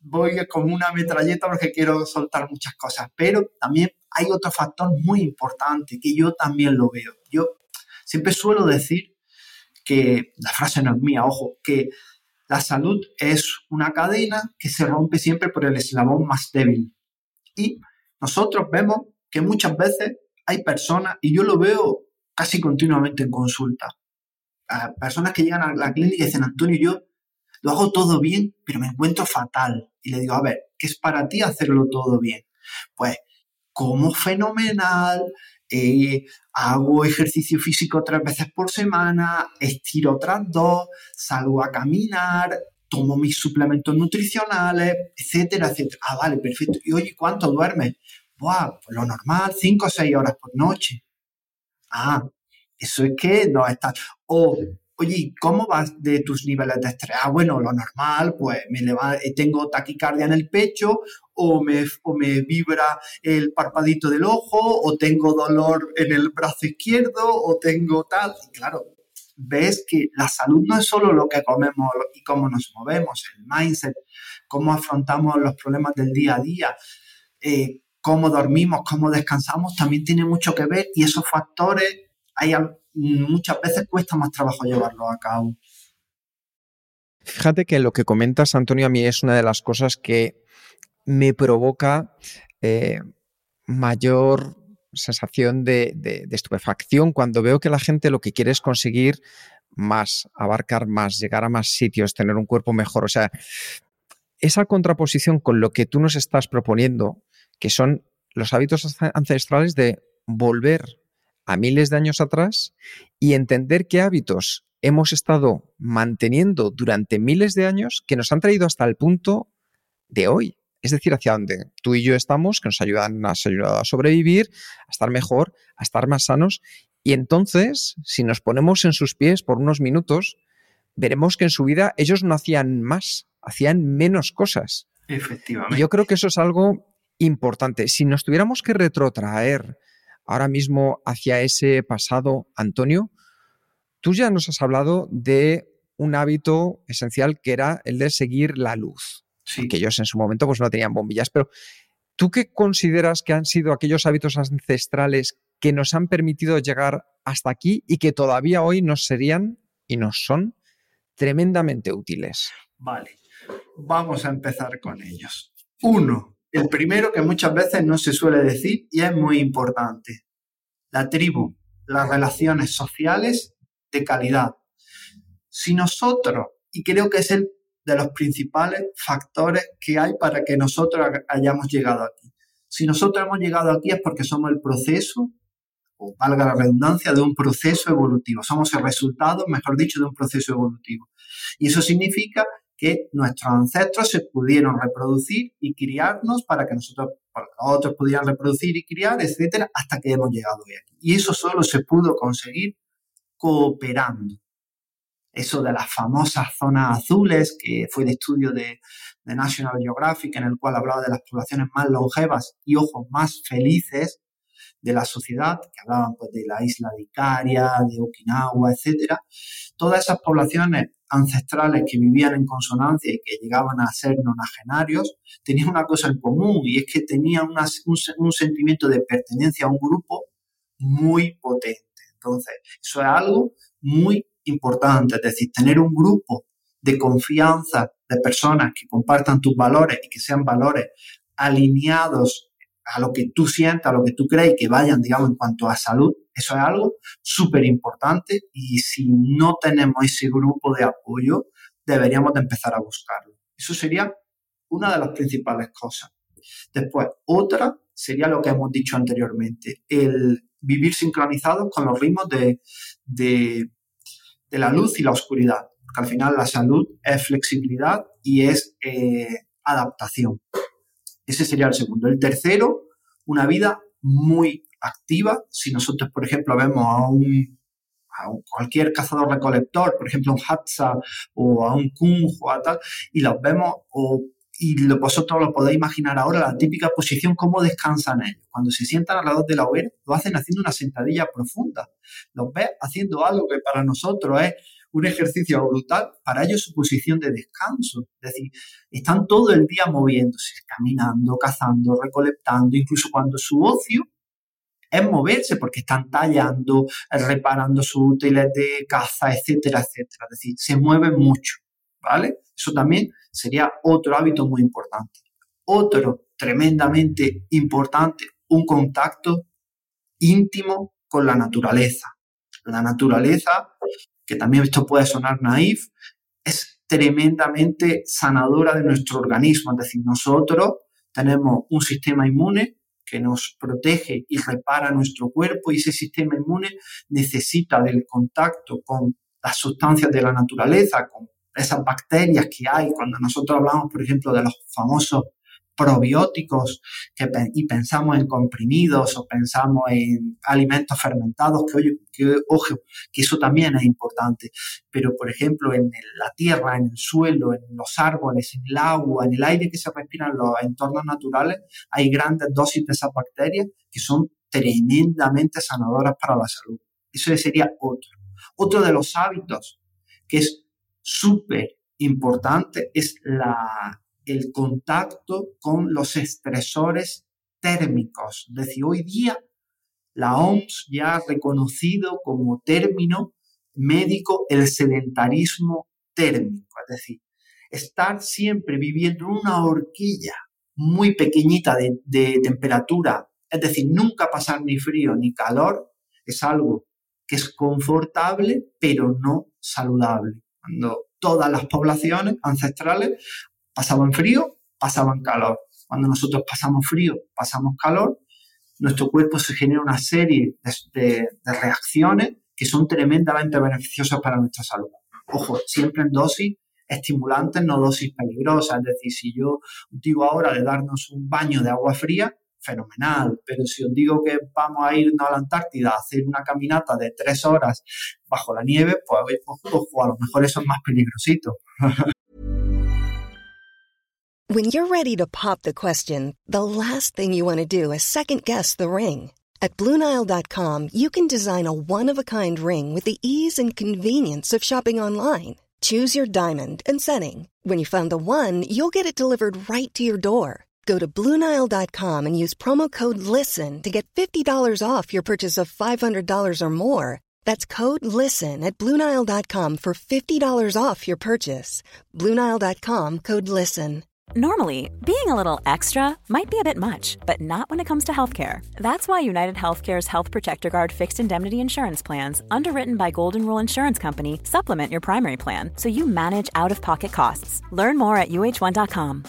voy como una metralleta porque quiero soltar muchas cosas. Pero también hay otro factor muy importante que yo también lo veo. Yo siempre suelo decir que, la frase no es mía, ojo, que la salud es una cadena que se rompe siempre por el eslabón más débil. Y nosotros vemos que muchas veces hay personas, y yo lo veo casi continuamente en consulta, a personas que llegan a la clínica y dicen, Antonio, yo lo hago todo bien, pero me encuentro fatal. Y le digo, a ver, ¿qué es para ti hacerlo todo bien? Pues, como fenomenal, eh, hago ejercicio físico tres veces por semana, estiro otras dos, salgo a caminar, tomo mis suplementos nutricionales, etcétera, etcétera. Ah, vale, perfecto. Y oye, ¿cuánto duermes? Buah, pues lo normal, cinco o seis horas por noche. Ah, eso es que no está. O, oye, ¿cómo vas de tus niveles de estrés? Ah, bueno, lo normal, pues me leva, tengo taquicardia en el pecho, o me, o me vibra el parpadito del ojo, o tengo dolor en el brazo izquierdo, o tengo tal. Y claro, ves que la salud no es solo lo que comemos y cómo nos movemos, el mindset, cómo afrontamos los problemas del día a día, eh, cómo dormimos, cómo descansamos, también tiene mucho que ver, y esos factores hay, muchas veces cuesta más trabajo llevarlos a cabo. Fíjate que lo que comentas, Antonio, a mí es una de las cosas que me provoca eh, mayor sensación de, de, de estupefacción cuando veo que la gente lo que quiere es conseguir más, abarcar más, llegar a más sitios, tener un cuerpo mejor. O sea, esa contraposición con lo que tú nos estás proponiendo, que son los hábitos ancestrales de volver a miles de años atrás y entender qué hábitos hemos estado manteniendo durante miles de años que nos han traído hasta el punto de hoy. Es decir, hacia donde tú y yo estamos, que nos ayudan nos ha ayudado a sobrevivir, a estar mejor, a estar más sanos. Y entonces, si nos ponemos en sus pies por unos minutos, veremos que en su vida ellos no hacían más, hacían menos cosas. Efectivamente. Y yo creo que eso es algo importante. Si nos tuviéramos que retrotraer ahora mismo hacia ese pasado, Antonio, tú ya nos has hablado de un hábito esencial que era el de seguir la luz. Sí. Porque ellos en su momento pues no tenían bombillas. Pero ¿tú qué consideras que han sido aquellos hábitos ancestrales que nos han permitido llegar hasta aquí y que todavía hoy nos serían y nos son tremendamente útiles? Vale, vamos a empezar con ellos. Uno, el primero que muchas veces no se suele decir y es muy importante. La tribu, las relaciones sociales de calidad. Si nosotros, y creo que es el de los principales factores que hay para que nosotros hayamos llegado aquí. Si nosotros hemos llegado aquí es porque somos el proceso, o valga la redundancia, de un proceso evolutivo. Somos el resultado, mejor dicho, de un proceso evolutivo. Y eso significa que nuestros ancestros se pudieron reproducir y criarnos para que nosotros, para que otros pudieran reproducir y criar, etcétera, hasta que hemos llegado hoy aquí. Y eso solo se pudo conseguir cooperando. Eso de las famosas zonas azules, que fue el estudio de, de National Geographic, en el cual hablaba de las poblaciones más longevas y, ojo, más felices de la sociedad, que hablaban pues, de la isla de Icaria, de Okinawa, etcétera. Todas esas poblaciones ancestrales que vivían en consonancia y que llegaban a ser nonagenarios, tenían una cosa en común, y es que tenían una, un, un sentimiento de pertenencia a un grupo muy potente. Entonces, eso es algo muy importante, es decir, tener un grupo de confianza de personas que compartan tus valores y que sean valores alineados a lo que tú sientas, a lo que tú crees, y que vayan, digamos, en cuanto a salud. Eso es algo súper importante, y si no tenemos ese grupo de apoyo, deberíamos de empezar a buscarlo. Eso sería una de las principales cosas. Después, otra sería lo que hemos dicho anteriormente, el vivir sincronizados con los ritmos de, de, de la luz y la oscuridad. Porque al final la salud es flexibilidad y es eh, adaptación. Ese sería el segundo. El tercero, una vida muy activa. Si nosotros, por ejemplo, vemos a un, a un cualquier cazador-recolector, por ejemplo, un Hadza o a un Kung o a tal, y los vemos, o, y lo, vosotros lo podéis imaginar ahora, la típica posición, cómo descansan ellos. Cuando se sientan alrededor de la hoguera, lo hacen haciendo una sentadilla profunda. Los ves haciendo algo que para nosotros es un ejercicio brutal, para ellos su posición de descanso. Es decir, están todo el día moviéndose, caminando, cazando, recolectando, incluso cuando su ocio es moverse, porque están tallando, reparando sus útiles de caza, etcétera, etcétera. Es decir, se mueven mucho, ¿vale? Eso también sería otro hábito muy importante. Otro tremendamente importante, un contacto íntimo con la naturaleza. La naturaleza, que también esto puede sonar naif, es tremendamente sanadora de nuestro organismo. Es decir, nosotros tenemos un sistema inmune que nos protege y repara nuestro cuerpo, y ese sistema inmune necesita del contacto con las sustancias de la naturaleza, con esas bacterias que hay. Cuando nosotros hablamos, por ejemplo, de los famosos probióticos que, y pensamos en comprimidos o pensamos en alimentos fermentados, que, oye, que ojo, que eso también es importante, pero por ejemplo en la tierra, en el suelo, en los árboles, en el agua, en el aire que se respira en los entornos naturales, hay grandes dosis de esas bacterias que son tremendamente sanadoras para la salud. Eso sería otro. Otro de los hábitos que es súper importante es la el contacto con los estresores térmicos. Es decir, hoy día la O M S ya ha reconocido como término médico el sedentarismo térmico. Es decir, estar siempre viviendo en una horquilla muy pequeñita de, de temperatura, es decir, nunca pasar ni frío ni calor, es algo que es confortable pero no saludable. Cuando todas las poblaciones ancestrales pasaban frío, pasaban calor. Cuando nosotros pasamos frío, pasamos calor, nuestro cuerpo se genera una serie de, de, de reacciones que son tremendamente beneficiosas para nuestra salud. Ojo, siempre en dosis estimulantes, no dosis peligrosas. Es decir, si yo os digo ahora de darnos un baño de agua fría, fenomenal. Pero si os digo que vamos a irnos a la Antártida a hacer una caminata de tres horas bajo la nieve, pues ojo, a lo mejor eso es más peligrosito. When you're ready to pop the question, the last thing you want to do is second-guess the ring. At Blue Nile dot com, you can design a one-of-a-kind ring with the ease and convenience of shopping online. Choose your diamond and setting. When you find the one, you'll get it delivered right to your door. Go to Blue Nile dot com and use promo code LISTEN to get fifty dollars off your purchase of five hundred dollars or more. That's code LISTEN at Blue Nile dot com for fifty dollars off your purchase. Blue Nile dot com, code LISTEN. Normally, being a little extra might be a bit much, but not when it comes to healthcare. That's why United Healthcare's Health Protector Guard fixed indemnity insurance plans, underwritten by Golden Rule Insurance Company, supplement your primary plan so you manage out-of-pocket costs. Learn more at U H one dot com.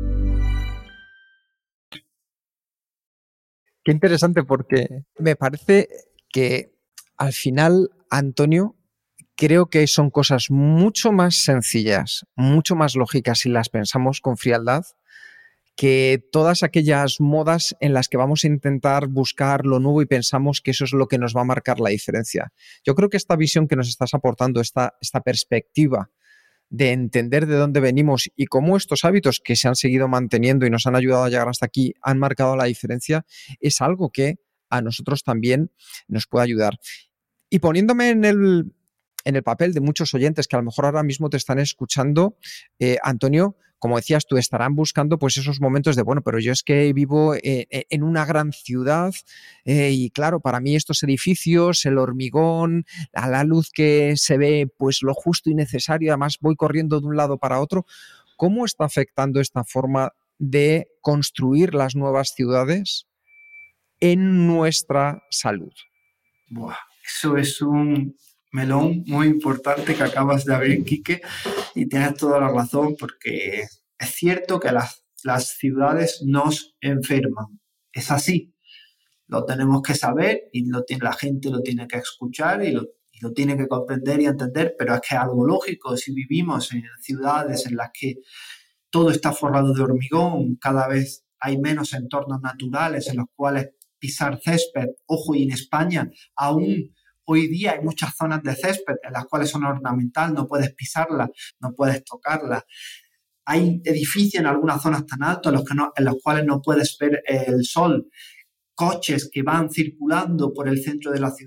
Qué interesante, porque me parece que al final, Antonio, creo que son cosas mucho más sencillas, mucho más lógicas si las pensamos con frialdad, que todas aquellas modas en las que vamos a intentar buscar lo nuevo y pensamos que eso es lo que nos va a marcar la diferencia. Yo creo que esta visión que nos estás aportando, esta, esta perspectiva de entender de dónde venimos y cómo estos hábitos que se han seguido manteniendo y nos han ayudado a llegar hasta aquí han marcado la diferencia, es algo que a nosotros también nos puede ayudar. Y poniéndome en el, en el papel de muchos oyentes que a lo mejor ahora mismo te están escuchando, eh, Antonio, como decías tú, estarán buscando pues esos momentos de, bueno, pero yo es que vivo eh, en una gran ciudad eh, y claro, para mí estos edificios, el hormigón, a la luz que se ve pues lo justo y necesario, además voy corriendo de un lado para otro. ¿Cómo está afectando esta forma de construir las nuevas ciudades en nuestra salud? Buah, eso es un melón muy importante que acabas de abrir, Quique, y tienes toda la razón, porque es cierto que las, las ciudades nos enferman. Es así. Lo tenemos que saber y lo, la gente lo tiene que escuchar y lo, y lo tiene que comprender y entender, pero es que es algo lógico. Si vivimos en ciudades en las que todo está forrado de hormigón, cada vez hay menos entornos naturales en los cuales pisar césped. Ojo, y en España aún hoy día hay muchas zonas de césped en las cuales son ornamentales, no puedes pisarlas, no puedes tocarlas. Hay edificios en algunas zonas tan altos en los, que no, en los cuales no puedes ver el sol. Coches que van circulando por el centro de la ciudad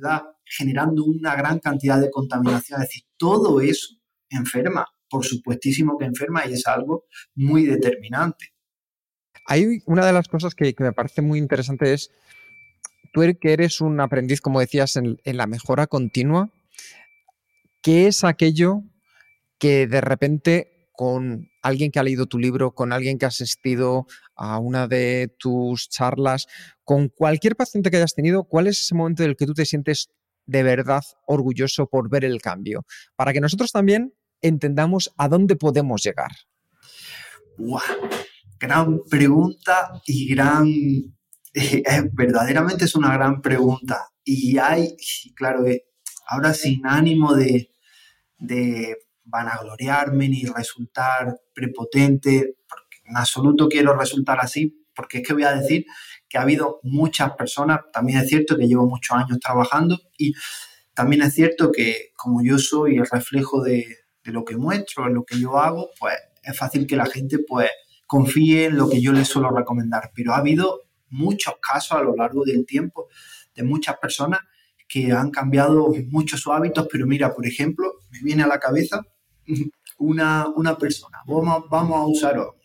generando una gran cantidad de contaminación. Es decir, todo eso enferma, por supuestísimo que enferma, y es algo muy determinante. Hay una de las cosas que, que me parece muy interesante es, tú que eres un aprendiz, como decías, en, en la mejora continua, ¿qué es aquello que de repente con alguien que ha leído tu libro, con alguien que ha asistido a una de tus charlas, con cualquier paciente que hayas tenido, cuál es ese momento en el que tú te sientes de verdad orgulloso por ver el cambio? Para que nosotros también entendamos a dónde podemos llegar. ¡Wow! Gran pregunta y gran... Eh, verdaderamente es una gran pregunta. Y hay, claro, eh, ahora sin ánimo de, de vanagloriarme ni resultar prepotente, porque en absoluto quiero resultar así, porque es que voy a decir que ha habido muchas personas, también es cierto que llevo muchos años trabajando y también es cierto que como yo soy el reflejo de, de lo que muestro, en lo que yo hago, pues es fácil que la gente pues confíe en lo que yo les suelo recomendar, pero ha habido muchos casos a lo largo del tiempo de muchas personas que han cambiado mucho sus hábitos, pero mira, por ejemplo, me viene a la cabeza una, una persona, vamos, vamos a usar una.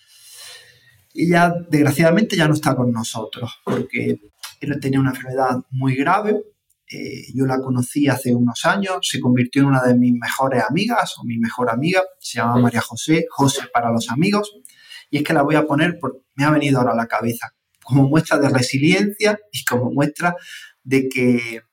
Ella, desgraciadamente, ya no está con nosotros, porque él tenía una enfermedad muy grave, eh, yo la conocí hace unos años, se convirtió en una de mis mejores amigas, o mi mejor amiga, se llama María José, José para los amigos, y es que la voy a poner porque me ha venido ahora a la cabeza, como muestra de resiliencia y como muestra de que,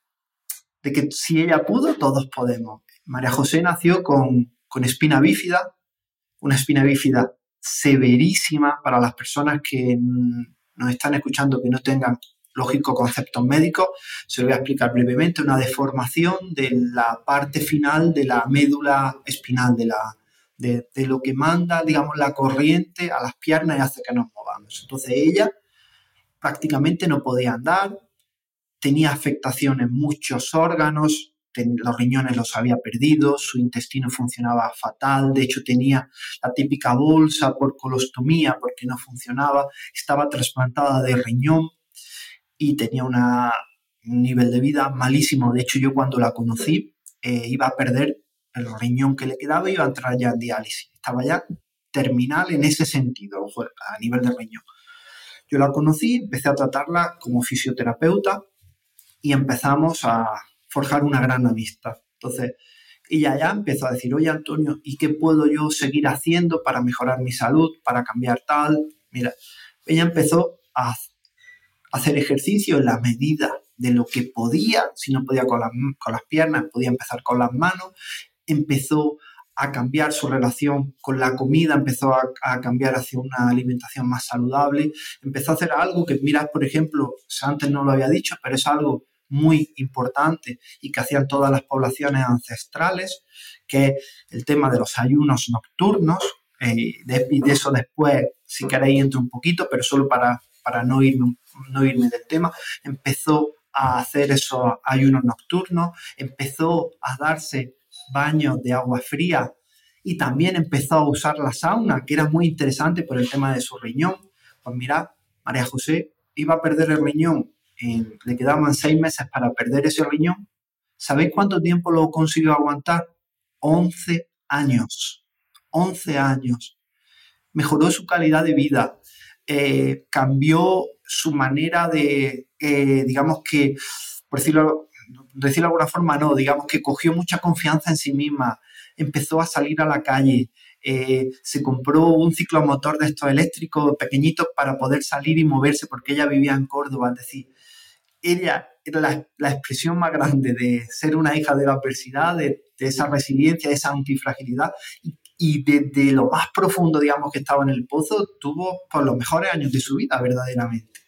de que si ella pudo, todos podemos. María José nació con, con espina bífida, una espina bífida severísima para las personas que nos están escuchando que no tengan, lógico, conceptos médicos. Se lo voy a explicar brevemente. Una deformación de la parte final de la médula espinal, de, la, de, de lo que manda, digamos, la corriente a las piernas y hace que nos movamos. Entonces ella prácticamente no podía andar, tenía afectación en muchos órganos, ten, los riñones los había perdido, su intestino funcionaba fatal, de hecho tenía la típica bolsa por colostomía porque no funcionaba, estaba trasplantada de riñón y tenía una, un nivel de vida malísimo. De hecho, yo cuando la conocí eh, iba a perder el riñón que le quedaba y iba a entrar ya en diálisis. Estaba ya terminal en ese sentido, a nivel de riñón. Yo la conocí, empecé a tratarla como fisioterapeuta y empezamos a forjar una gran amistad. Entonces, ella ya empezó a decir, oye, Antonio, ¿y qué puedo yo seguir haciendo para mejorar mi salud, para cambiar tal? Mira, ella empezó a hacer ejercicio en la medida de lo que podía. Si no podía con las, con las piernas, podía empezar con las manos. Empezó a cambiar su relación con la comida, empezó a, a cambiar hacia una alimentación más saludable, empezó a hacer algo que, mira, por ejemplo, antes no lo había dicho, pero es algo muy importante y que hacían todas las poblaciones ancestrales, que es el tema de los ayunos nocturnos, eh, de, y de eso después, si queréis, entro un poquito, pero solo para, para no, irme, no irme del tema. Empezó a hacer esos ayunos nocturnos, empezó a darse baños de agua fría y también empezó a usar la sauna, que era muy interesante por el tema de su riñón. Pues mirad, María José iba a perder el riñón, en, le quedaban seis meses para perder ese riñón. ¿Sabéis cuánto tiempo lo consiguió aguantar? once años. once años. Mejoró su calidad de vida, eh, cambió su manera de, eh, digamos que, por decirlo decirlo de alguna forma, no, digamos que cogió mucha confianza en sí misma, empezó a salir a la calle, eh, se compró un ciclomotor de estos eléctricos pequeñitos para poder salir y moverse porque ella vivía en Córdoba. Es decir, ella era la, la expresión más grande de ser una hija de la adversidad, de, de esa resiliencia, de esa antifragilidad y, y desde lo más profundo, digamos, que estaba en el pozo, tuvo por los mejores años de su vida, verdaderamente.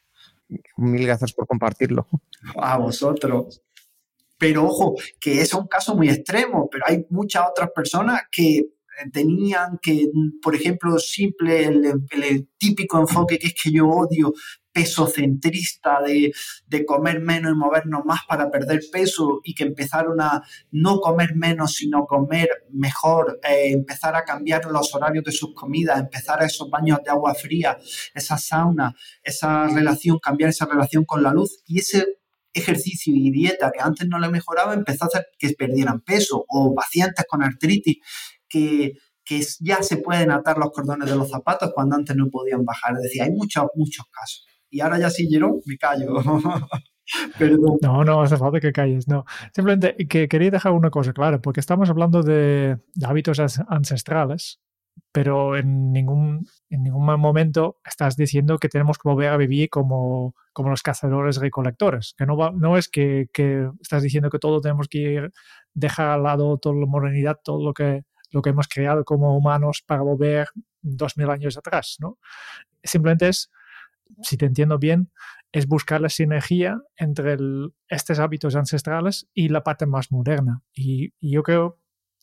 Mil gracias por compartirlo. A vosotros. Pero ojo, que es un caso muy extremo, pero hay muchas otras personas que tenían que, por ejemplo, simple, el, el típico enfoque que es que yo odio, pesocentrista, de, de comer menos y movernos más para perder peso, y que empezaron a no comer menos, sino comer mejor, eh, empezar a cambiar los horarios de sus comidas, empezar a esos baños de agua fría, esa sauna, esa relación, cambiar esa relación con la luz, y ese ejercicio y dieta que antes no le mejoraba empezó a hacer que perdieran peso, o pacientes con artritis que, que ya se pueden atar los cordones de los zapatos cuando antes no podían bajar. Es decir, hay muchos, muchos casos. Y ahora ya sí, Jerón, me callo. Perdón. No, no hace falta que calles, no. Simplemente que quería dejar una cosa clara, porque estamos hablando de, de hábitos ancestrales, pero en ningún, en ningún momento estás diciendo que tenemos que volver a vivir como, como los cazadores-recolectores. Que no, va, no es que, que estás diciendo que todo tenemos que ir, dejar al lado toda la modernidad, todo lo que, lo que hemos creado como humanos para volver dos mil años atrás, ¿no? Simplemente es, si te entiendo bien, es buscar la sinergia entre el, estos hábitos ancestrales y la parte más moderna. Y, y yo creo,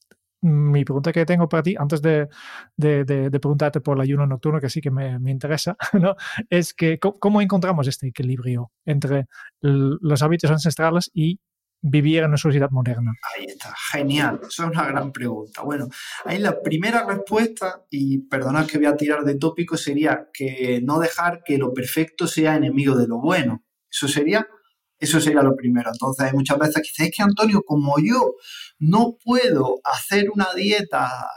mi pregunta que tengo para ti, antes de, de, de, de preguntarte por el ayuno nocturno, que sí que me, me interesa, ¿no? Es que ¿cómo encontramos este equilibrio entre el, los hábitos ancestrales y vivir en una sociedad moderna? Ahí está, genial, eso es una gran pregunta. Bueno, ahí la primera respuesta, y perdonad que voy a tirar de tópico, sería que no dejar que lo perfecto sea enemigo de lo bueno. Eso sería, eso sería lo primero. Entonces hay muchas veces que dicen, es que Antonio, como yo no puedo hacer una dieta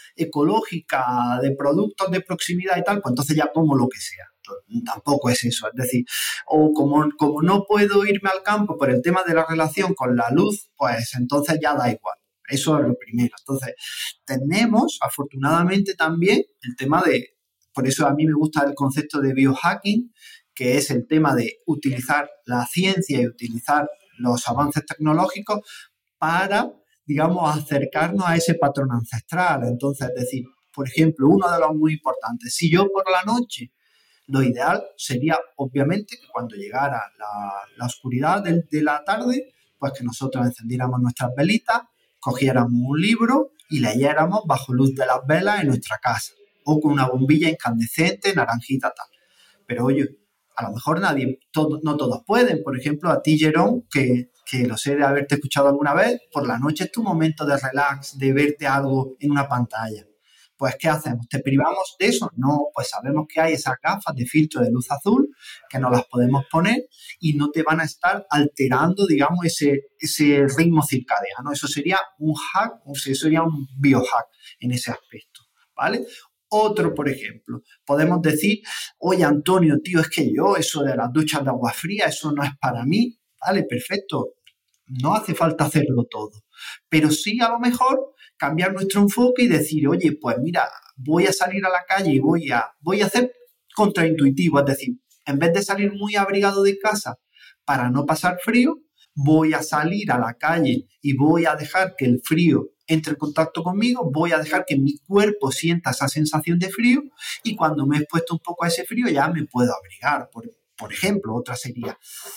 ecológica de productos de proximidad y tal, pues entonces ya como lo que sea. Tampoco es eso, es decir, o como, como no puedo irme al campo por el tema de la relación con la luz, pues entonces ya da igual. Eso es lo primero. Entonces, tenemos afortunadamente también el tema de, por eso a mí me gusta el concepto de biohacking, que es el tema de utilizar la ciencia y utilizar los avances tecnológicos para, digamos, acercarnos a ese patrón ancestral. Entonces, es decir, por ejemplo, uno de los muy importantes, si yo por la noche, lo ideal sería, obviamente, que cuando llegara la, la oscuridad de, de la tarde, pues que nosotros encendiéramos nuestras velitas, cogiéramos un libro y leyéramos bajo luz de las velas en nuestra casa, o con una bombilla incandescente, naranjita, tal. Pero oye, a lo mejor nadie, todo, no todos pueden. Por ejemplo, a ti, Jerón, que, que lo sé de haberte escuchado alguna vez, por la noche es tu momento de relax, de verte algo en una pantalla. Pues, ¿qué hacemos? ¿Te privamos de eso? No, pues sabemos que hay esas gafas de filtro de luz azul que nos las podemos poner y no te van a estar alterando, digamos, ese, ese ritmo circadiano. Eso sería un hack, o sea, eso sería un biohack en ese aspecto, ¿vale? Otro, por ejemplo, podemos decir, oye, Antonio, tío, es que yo, eso de las duchas de agua fría, eso no es para mí. Vale, perfecto. No hace falta hacerlo todo. Pero sí, a lo mejor, cambiar nuestro enfoque y decir, oye, pues mira, voy a salir a la calle y voy a, voy a hacer contraintuitivo. Es decir, en vez de salir muy abrigado de casa para no pasar frío, voy a salir a la calle y voy a dejar que el frío entre en contacto conmigo, voy a dejar que mi cuerpo sienta esa sensación de frío y cuando me he expuesto un poco a ese frío ya me puedo abrigar. Por, por ejemplo, otra sería,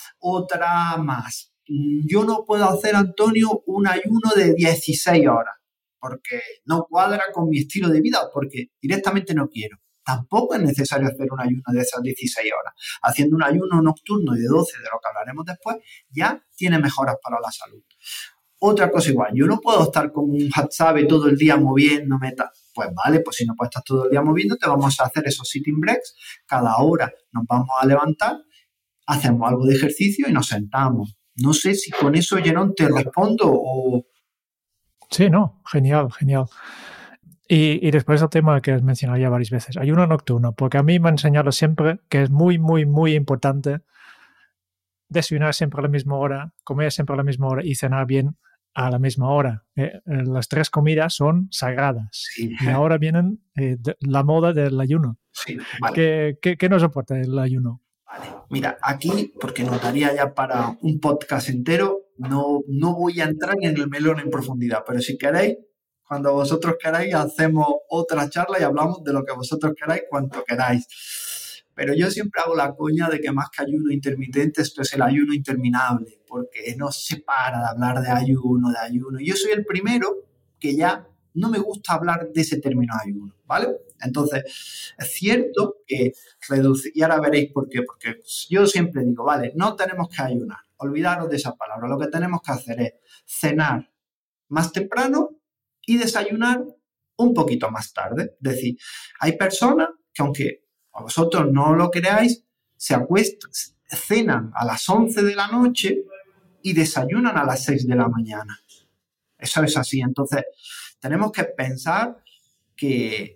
otra más. Yo no puedo hacer, Antonio, un ayuno de dieciséis horas porque no cuadra con mi estilo de vida, porque directamente no quiero. Tampoco es necesario hacer un ayuno de esas dieciséis horas. Haciendo un ayuno nocturno de doce, de lo que hablaremos después, ya tiene mejoras para la salud. Otra cosa igual, yo no puedo estar como un hatsabe todo el día moviéndome. Pues vale, pues si no puedes estar todo el día moviéndote, vamos a hacer esos sitting breaks. Cada hora nos vamos a levantar, hacemos algo de ejercicio y nos sentamos. No sé si con eso, Jerón, te respondo o... Sí, no, genial, genial. Y, y después el tema que has mencionado ya varias veces, ayuno nocturno, porque a mí me han enseñado siempre que es muy, muy, muy importante desayunar siempre a la misma hora, comer siempre a la misma hora y cenar bien a la misma hora. Eh, las tres comidas son sagradas. Sí. Y ahora vienen eh, de, la moda del ayuno. Sí, vale. ¿Qué, qué, qué nos aporta el ayuno? Vale, mira, aquí, porque nos daría ya para un podcast entero, no, no voy a entrar en el melón en profundidad, pero si queréis, cuando vosotros queráis, hacemos otra charla y hablamos de lo que vosotros queráis, cuanto queráis. Pero yo siempre hago la coña de que más que ayuno intermitente, esto es el ayuno interminable, porque no se para de hablar de ayuno, de ayuno. Yo soy el primero que ya no me gusta hablar de ese término ayuno, ¿vale? Entonces, es cierto que reducir, y ahora veréis por qué, porque yo siempre digo, vale, no tenemos que ayunar, olvidaros de esa palabra, lo que tenemos que hacer es cenar más temprano y desayunar un poquito más tarde. Es decir, hay personas que aunque a vosotros no lo creáis, se acuestan, cenan a las once de la noche y desayunan a las seis de la mañana. Eso es así. Entonces, tenemos que pensar que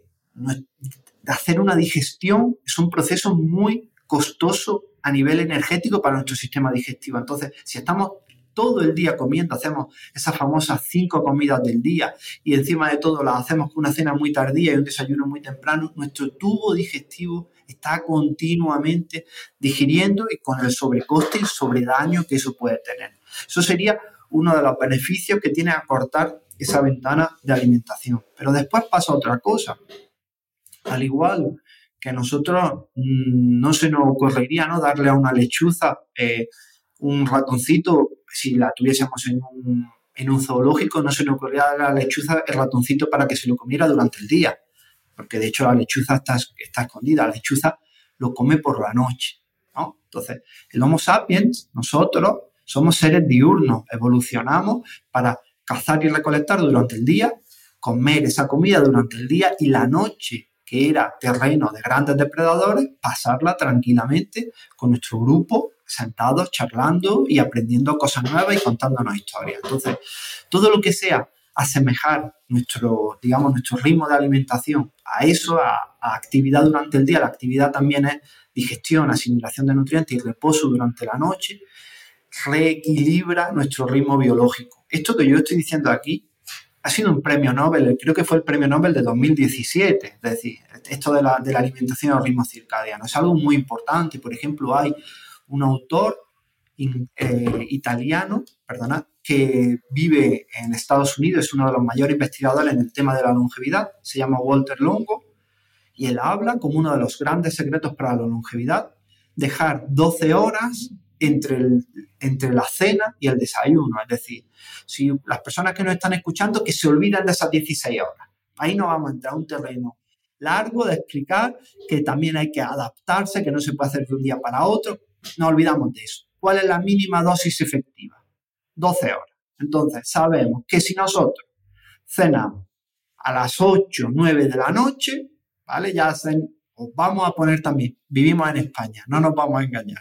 hacer una digestión es un proceso muy costoso a nivel energético para nuestro sistema digestivo. Entonces, si estamos todo el día comiendo, hacemos esas famosas cinco comidas del día y encima de todo las hacemos con una cena muy tardía y un desayuno muy temprano, nuestro tubo digestivo está continuamente digiriendo y con el sobrecoste y sobredaño que eso puede tener. Eso sería uno de los beneficios que tiene acortar esa ventana de alimentación. Pero después pasa otra cosa. Al igual que a nosotros mmm, no se nos ocurriría, ¿no?, darle a una lechuza eh, un ratoncito, si la tuviésemos en un, en un zoológico, no se nos ocurriría darle a la lechuza el ratoncito para que se lo comiera durante el día, porque de hecho la lechuza está, está escondida, la lechuza lo come por la noche, ¿no? Entonces, el Homo sapiens, nosotros, somos seres diurnos, evolucionamos para cazar y recolectar durante el día, comer esa comida durante el día y la noche, que era terreno de grandes depredadores, pasarla tranquilamente con nuestro grupo, sentados, charlando y aprendiendo cosas nuevas y contándonos historias. Entonces, todo lo que sea asemejar nuestro, digamos, nuestro ritmo de alimentación a eso, a, a actividad durante el día, la actividad también es digestión, asimilación de nutrientes y reposo durante la noche, reequilibra nuestro ritmo biológico. Esto que yo estoy diciendo aquí ha sido un premio Nobel, creo que fue el premio Nobel de dos mil diecisiete, es decir, esto de la, de la alimentación y el ritmo circadiano. Es algo muy importante. Por ejemplo, hay un autor in, eh, italiano, perdona, que vive en Estados Unidos, es uno de los mayores investigadores en el tema de la longevidad, se llama Walter Longo, y él habla como uno de los grandes secretos para la longevidad, dejar doce horas entre, el, entre la cena y el desayuno. Es decir, si las personas que nos están escuchando que se olvidan de esas dieciséis horas. Ahí nos vamos a entrar a un terreno largo de explicar que también hay que adaptarse, que no se puede hacer de un día para otro. No olvidamos de eso. ¿Cuál es la mínima dosis efectiva? doce horas. Entonces, sabemos que si nosotros cenamos a las ocho, nueve de la noche, ¿vale? Ya se, os vamos a poner también, vivimos en España, no nos vamos a engañar.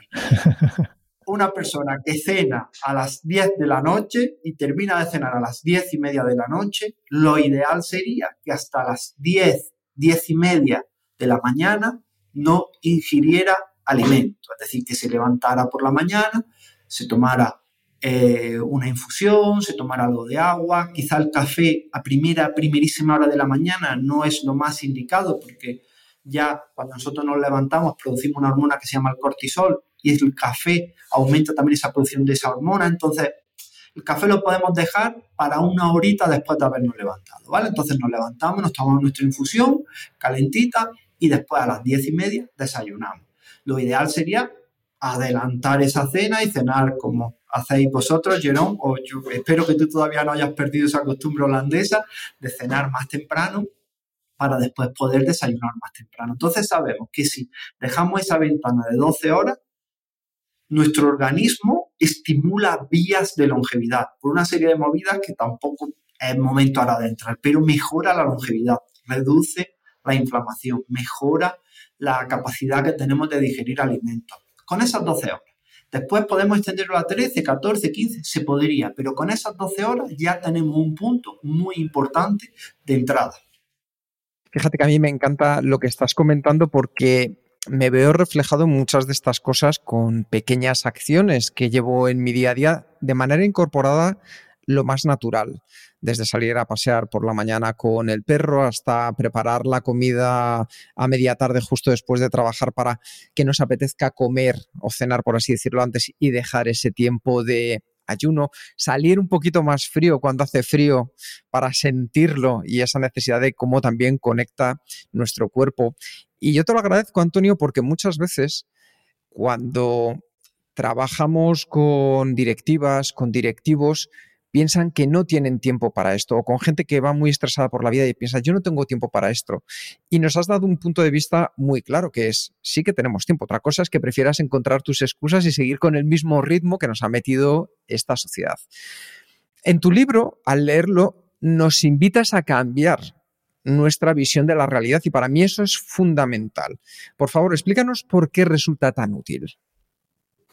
Una persona que cena a las diez de la noche y termina de cenar a las diez y media de la noche, lo ideal sería que hasta las diez, diez y media de la mañana no ingiriera alimento. Es decir, que se levantara por la mañana, se tomara eh, una infusión, se tomara algo de agua. Quizá el café a primera, primerísima hora de la mañana no es lo más indicado porque ya cuando nosotros nos levantamos producimos una hormona que se llama el cortisol y el café aumenta también esa producción de esa hormona. Entonces, el café lo podemos dejar para una horita después de habernos levantado, ¿vale? Entonces nos levantamos, nos tomamos nuestra infusión calentita y después a las diez y media desayunamos. Lo ideal sería adelantar esa cena y cenar como hacéis vosotros, Jerome, o yo espero que tú todavía no hayas perdido esa costumbre holandesa de cenar más temprano para después poder desayunar más temprano. Entonces sabemos que si dejamos esa ventana de doce horas, nuestro organismo estimula vías de longevidad por una serie de movidas que tampoco es momento ahora de entrar, pero mejora la longevidad, reduce la inflamación, mejora la capacidad que tenemos de digerir alimentos. Con esas doce horas. Después podemos extenderlo a trece, catorce, quince, se podría, pero con esas doce horas ya tenemos un punto muy importante de entrada. Fíjate que a mí me encanta lo que estás comentando porque me veo reflejado en muchas de estas cosas con pequeñas acciones que llevo en mi día a día de manera incorporada, lo más natural, desde salir a pasear por la mañana con el perro hasta preparar la comida a media tarde justo después de trabajar para que nos apetezca comer o cenar, por así decirlo, antes y dejar ese tiempo de ayuno, salir un poquito más frío cuando hace frío para sentirlo y esa necesidad de cómo también conecta nuestro cuerpo. Y yo te lo agradezco, Antonio, porque muchas veces cuando trabajamos con directivas, con directivos, piensan que no tienen tiempo para esto, o con gente que va muy estresada por la vida y piensa, yo no tengo tiempo para esto. Y nos has dado un punto de vista muy claro, que es, sí que tenemos tiempo. Otra cosa es que prefieras encontrar tus excusas y seguir con el mismo ritmo que nos ha metido esta sociedad. En tu libro, al leerlo, nos invitas a cambiar nuestra visión de la realidad y para mí eso es fundamental. Por favor, explícanos por qué resulta tan útil.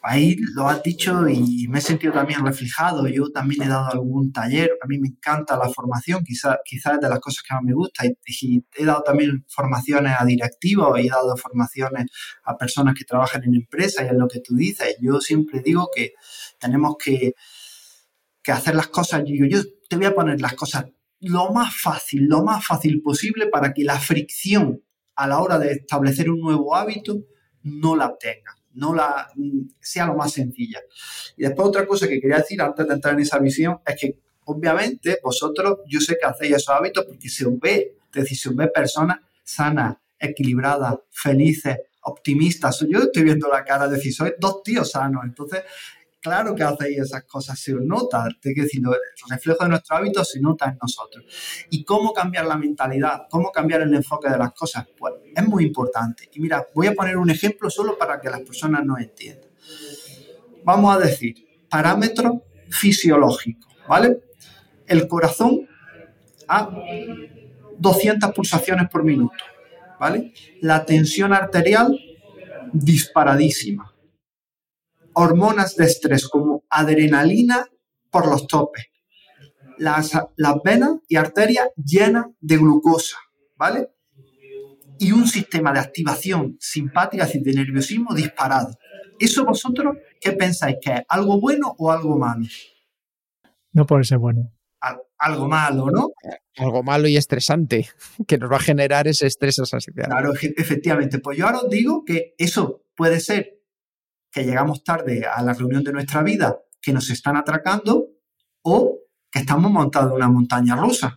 ahí lo has dicho y me he sentido también reflejado. Yo también he dado algún taller, a mí me encanta la formación, quizás quizás es de las cosas que más me gusta, y, y he dado también formaciones a directivos, y he dado formaciones a personas que trabajan en empresas, y es lo que tú dices. Yo siempre digo que tenemos que, que hacer las cosas, yo, yo te voy a poner las cosas lo más fácil, lo más fácil posible para que la fricción a la hora de establecer un nuevo hábito no la tenga. No la sea lo más sencilla. Y después otra cosa que quería decir antes de entrar en esa visión es que obviamente vosotros, yo sé que hacéis esos hábitos porque se os ve, es decir, se os ve personas sanas, equilibradas, felices, optimistas. Yo estoy viendo la cara, es decir, sois dos tíos sanos, entonces claro que hacéis esas cosas, se os nota, es decir, el reflejo de nuestros hábitos se nota en nosotros. ¿Y cómo cambiar la mentalidad? ¿Cómo cambiar el enfoque de las cosas? Pues es muy importante. Y mira, voy a poner un ejemplo solo para que las personas nos entiendan. Vamos a decir, parámetros fisiológicos, ¿vale? El corazón a doscientas pulsaciones por minuto, ¿vale? La tensión arterial disparadísima. Hormonas de estrés como adrenalina por los topes. Las, las venas y arterias llenas de glucosa, ¿vale? Y un sistema de activación simpática, es decir, de nerviosismo disparado. ¿Eso vosotros qué pensáis? ¿Que es algo bueno o algo malo? No puede ser bueno. Al, algo malo, ¿no? Algo malo y estresante, que nos va a generar ese estrés asociado. Claro, efectivamente. Pues yo ahora os digo que eso puede ser que llegamos tarde a la reunión de nuestra vida, que nos están atracando, o que estamos montados en una montaña rusa,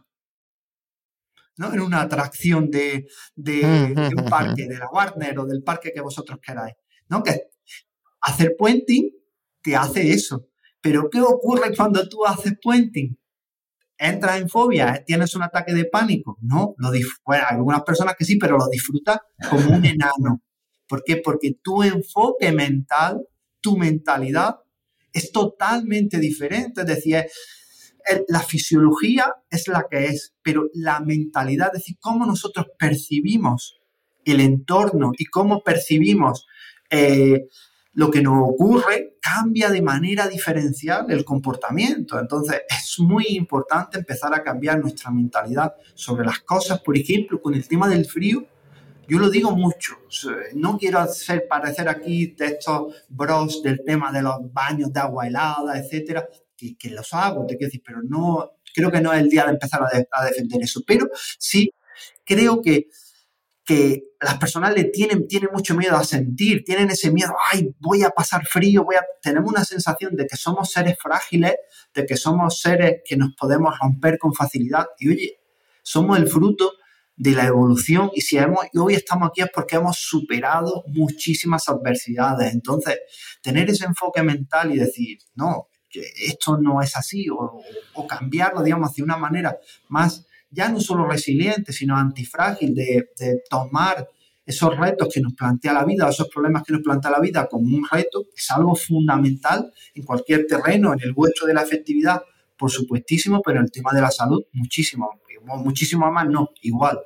¿no? En una atracción de, de, de un parque, de la Warner o del parque que vosotros queráis, ¿no? Que hacer puenting te hace eso. Pero ¿qué ocurre cuando tú haces puenting? ¿Entras en fobia? ¿Tienes un ataque de pánico? No, lo dif- bueno, hay algunas personas que sí, pero lo disfrutas como un enano. ¿Por qué? Porque tu enfoque mental, tu mentalidad es totalmente diferente. Es decir, es, la fisiología es la que es, pero la mentalidad, es decir, cómo nosotros percibimos el entorno y cómo percibimos eh, lo que nos ocurre, cambia de manera diferencial el comportamiento. Entonces, es muy importante empezar a cambiar nuestra mentalidad sobre las cosas. Por ejemplo, con el tema del frío, yo lo digo mucho, no quiero hacer parecer aquí de estos bros del tema de los baños de agua helada, etcétera, que, que los hago, te quiero decir, pero no, creo que no es el día de empezar a, de, a defender eso, pero sí creo que, que las personas le tienen, tienen mucho miedo a sentir, tienen ese miedo, ay, voy a pasar frío, voy a... tenemos una sensación de que somos seres frágiles, de que somos seres que nos podemos romper con facilidad, y oye, somos el fruto de la evolución, y si hemos, y hoy estamos aquí es porque hemos superado muchísimas adversidades. Entonces, tener ese enfoque mental y decir, no, que esto no es así, o, o cambiarlo, digamos, hacia una manera más, ya no solo resiliente, sino antifrágil, de, de tomar esos retos que nos plantea la vida, esos problemas que nos plantea la vida como un reto, es algo fundamental en cualquier terreno, en el vuestro de la efectividad, por supuestísimo, pero en el tema de la salud, muchísimo. Muchísimo más, no, igual.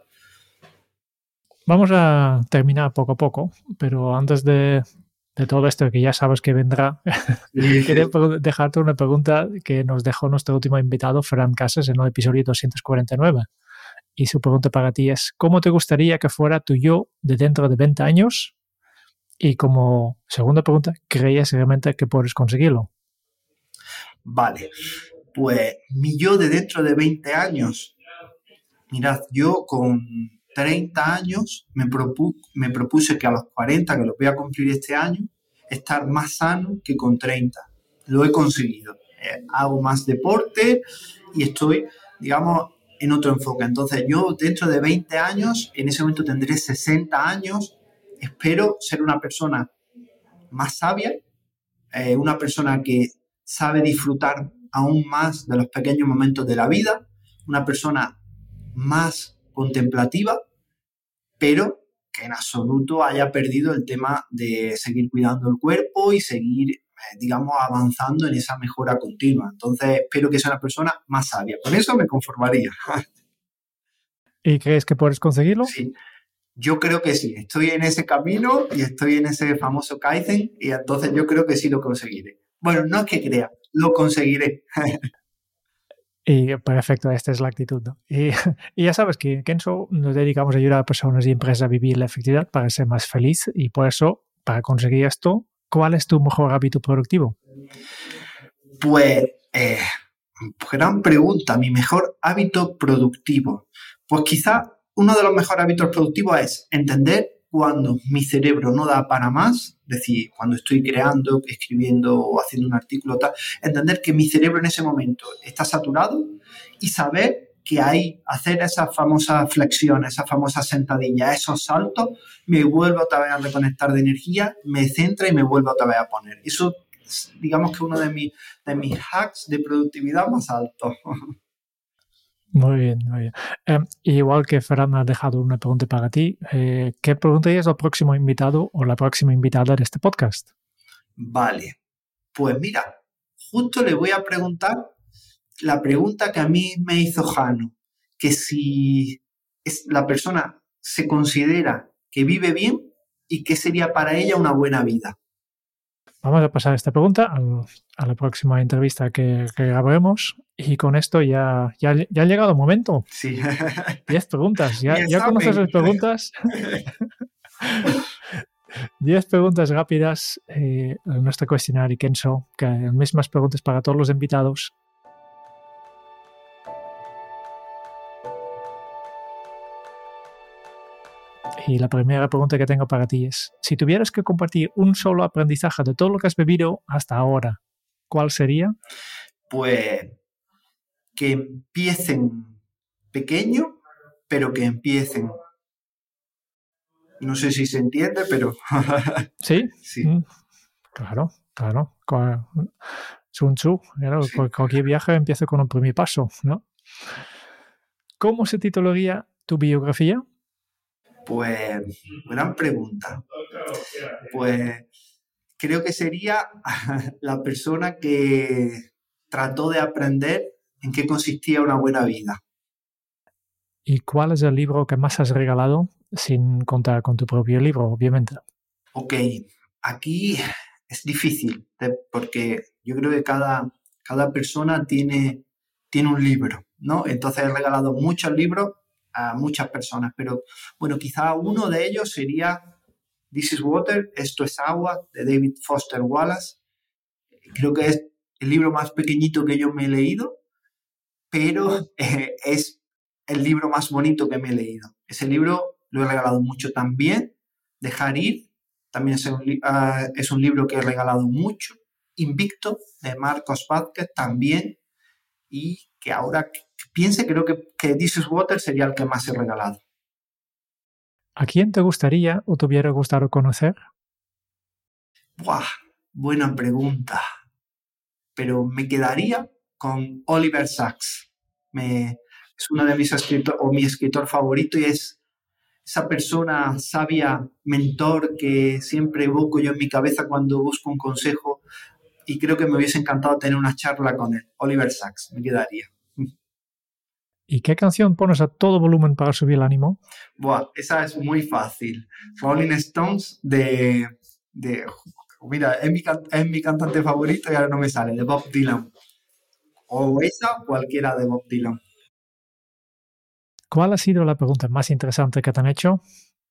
Vamos a terminar poco a poco, pero antes de, de todo esto, que ya sabes que vendrá, sí. Quería dejarte una pregunta que nos dejó nuestro último invitado, Fran Casas, en el episodio doscientos cuarenta y nueve. Y su pregunta para ti es, ¿cómo te gustaría que fuera tu yo de dentro de veinte años? Y como segunda pregunta, ¿creías realmente que puedes conseguirlo? Vale, pues mi yo de dentro de veinte años... Mirad, yo con treinta años me, propu- me propuse que a los cuarenta, que lo voy a cumplir este año, estar más sano que con treinta. Lo he conseguido. Eh, hago más deporte y estoy, digamos, en otro enfoque. Entonces, yo dentro de veinte años, en ese momento tendré sesenta años, espero ser una persona más sabia, eh, una persona que sabe disfrutar aún más de los pequeños momentos de la vida, una persona más contemplativa, pero que en absoluto haya perdido el tema de seguir cuidando el cuerpo y seguir, eh, digamos, avanzando en esa mejora continua. Entonces, espero que sea una persona más sabia. Con eso me conformaría. ¿Y crees que puedes conseguirlo? Sí. Yo creo que sí, estoy en ese camino y estoy en ese famoso Kaizen y entonces yo creo que sí lo conseguiré. Bueno, no es que crea, lo conseguiré. Y perfecto, esta es la actitud, ¿no? Y, y ya sabes que en Kenso nos dedicamos a ayudar a personas y empresas a vivir la efectividad para ser más feliz y por eso, para conseguir esto, ¿cuál es tu mejor hábito productivo? Pues, eh, gran pregunta, mi mejor hábito productivo. Pues quizá uno de los mejores hábitos productivos es entender cuando mi cerebro no da para más, es decir, cuando estoy creando, escribiendo o haciendo un artículo, tal, entender que mi cerebro en ese momento está saturado y saber que hay, hacer esas famosas flexiones, esas famosas sentadillas, esos saltos, me vuelve otra vez a reconectar de energía, me centra y me vuelve otra vez a poner. Eso, digamos que es uno de, mi, de mis hacks de productividad más altos. Muy bien, muy bien. Eh, igual que Ferran ha dejado una pregunta para ti, eh, ¿qué preguntarías al próximo invitado o la próxima invitada de este podcast? Vale, pues mira, justo le voy a preguntar la pregunta que a mí me hizo Jano, que si es, la persona se considera que vive bien y qué sería para ella una buena vida. Vamos a pasar esta pregunta al, a la próxima entrevista que, que grabaremos y con esto ya, ya, ya ha llegado el momento. Sí. Diez preguntas. ¿Ya, ya conoces las preguntas? Diez preguntas rápidas eh, en nuestro cuestionario Kenso, que las mismas preguntas para todos los invitados. Y la primera pregunta que tengo para ti es, si tuvieras que compartir un solo aprendizaje de todo lo que has vivido hasta ahora, ¿cuál sería? Pues que empiecen pequeño, pero que empiecen. No sé si se entiende, pero... ¿Sí? Sí. Mm, claro, claro. Sun Tzu, claro, sí. Cualquier viaje empieza con un primer paso, ¿no? ¿Cómo se titularía tu biografía? Pues, gran pregunta. Pues creo que sería la persona que trató de aprender en qué consistía una buena vida. ¿Y cuál es el libro que más has regalado, sin contar con tu propio libro, obviamente? Ok, aquí es difícil, porque yo creo que cada, cada persona tiene, tiene un libro, ¿no? Entonces he regalado muchos libros a muchas personas, pero bueno, quizá uno de ellos sería This is Water, Esto es Agua, de David Foster Wallace. Creo que es el libro más pequeñito que yo me he leído, pero eh, es el libro más bonito que me he leído. Ese libro lo he regalado mucho también. Dejar ir, también es un, uh, es un libro que he regalado mucho. Invicto, de Marcos Vázquez, también. Y que ahora que piense, creo que, que This is Water sería el que más he regalado. ¿A quién te gustaría o te hubiera gustado conocer? Buah, buena pregunta. Pero me quedaría con Oliver Sacks. Me, es uno de mis escritores, o mi escritor favorito, y es esa persona sabia, mentor, que siempre evoco yo en mi cabeza cuando busco un consejo, y creo que me hubiese encantado tener una charla con él. Oliver Sacks, me quedaría. ¿Y qué canción pones a todo volumen para subir el ánimo? Buah, esa es muy fácil. Rolling Stones de... de mira, es mi, es mi cantante favorito y ahora no me sale, de Bob Dylan. O esa, cualquiera de Bob Dylan. ¿Cuál ha sido la pregunta más interesante que te han hecho?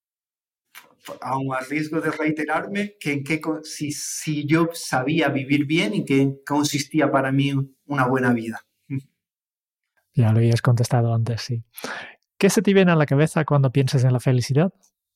Aún a riesgo de reiterarme, que en qué, si, si yo sabía vivir bien y qué consistía para mí una buena vida. Ya lo habías contestado antes, sí. ¿Qué se te viene a la cabeza cuando piensas en la felicidad?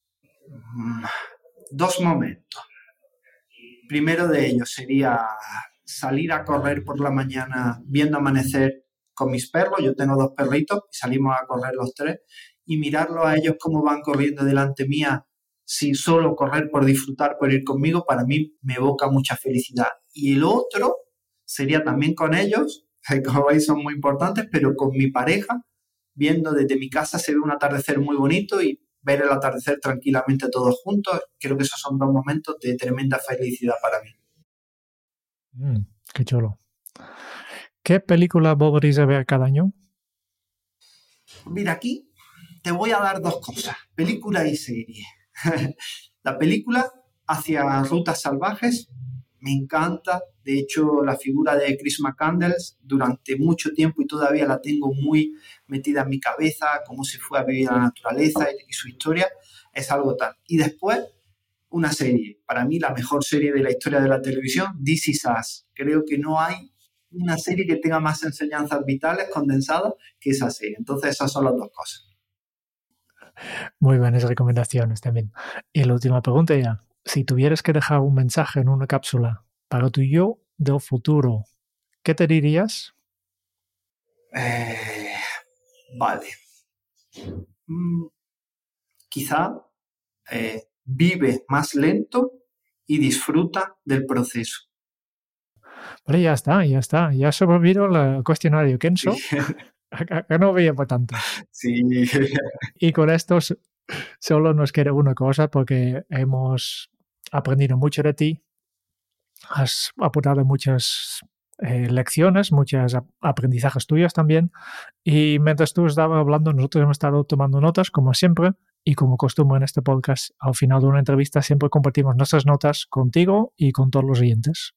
Dos momentos. Primero de ellos sería salir a correr por la mañana viendo amanecer con mis perros. Yo tengo dos perritos y salimos a correr los tres y mirarlos a ellos cómo van corriendo delante mía sin solo correr por disfrutar, por ir conmigo, para mí me evoca mucha felicidad. Y el otro sería también con ellos, que como veis son muy importantes, pero con mi pareja, viendo desde mi casa se ve un atardecer muy bonito y ver el atardecer tranquilamente todos juntos. Creo que esos son dos momentos de tremenda felicidad para mí. Mm, qué chulo. ¿Qué película volveréis a ver cada año? Mira, aquí te voy a dar dos cosas, película y serie. La película, Hacia Rutas Salvajes, me encanta. De hecho, la figura de Chris McCandless durante mucho tiempo y todavía la tengo muy metida en mi cabeza, cómo se fue a vivir a la naturaleza y, y su historia, es algo tal. Y después, una serie. Para mí, la mejor serie de la historia de la televisión, This Is Us. Creo que no hay una serie que tenga más enseñanzas vitales condensadas que esa serie. Entonces, esas son las dos cosas. Muy buenas recomendaciones también. Y la última pregunta ya. Si tuvieras que dejar un mensaje en una cápsula para tu yo del futuro, ¿qué te dirías? Eh, vale. Mm, quizá eh, vive más lento y disfruta del proceso. Vale, ya está, ya está. Ya ha sobrevivido el cuestionario Kenso. Sí. Acá no veía para tanto. Sí. Y con esto solo nos queda una cosa porque hemos aprendido mucho de ti. Has aportado muchas eh, lecciones, muchos aprendizajes tuyos también. Y mientras tú estabas hablando, nosotros hemos estado tomando notas, como siempre. Y como costumbre en este podcast, al final de una entrevista siempre compartimos nuestras notas contigo y con todos los oyentes.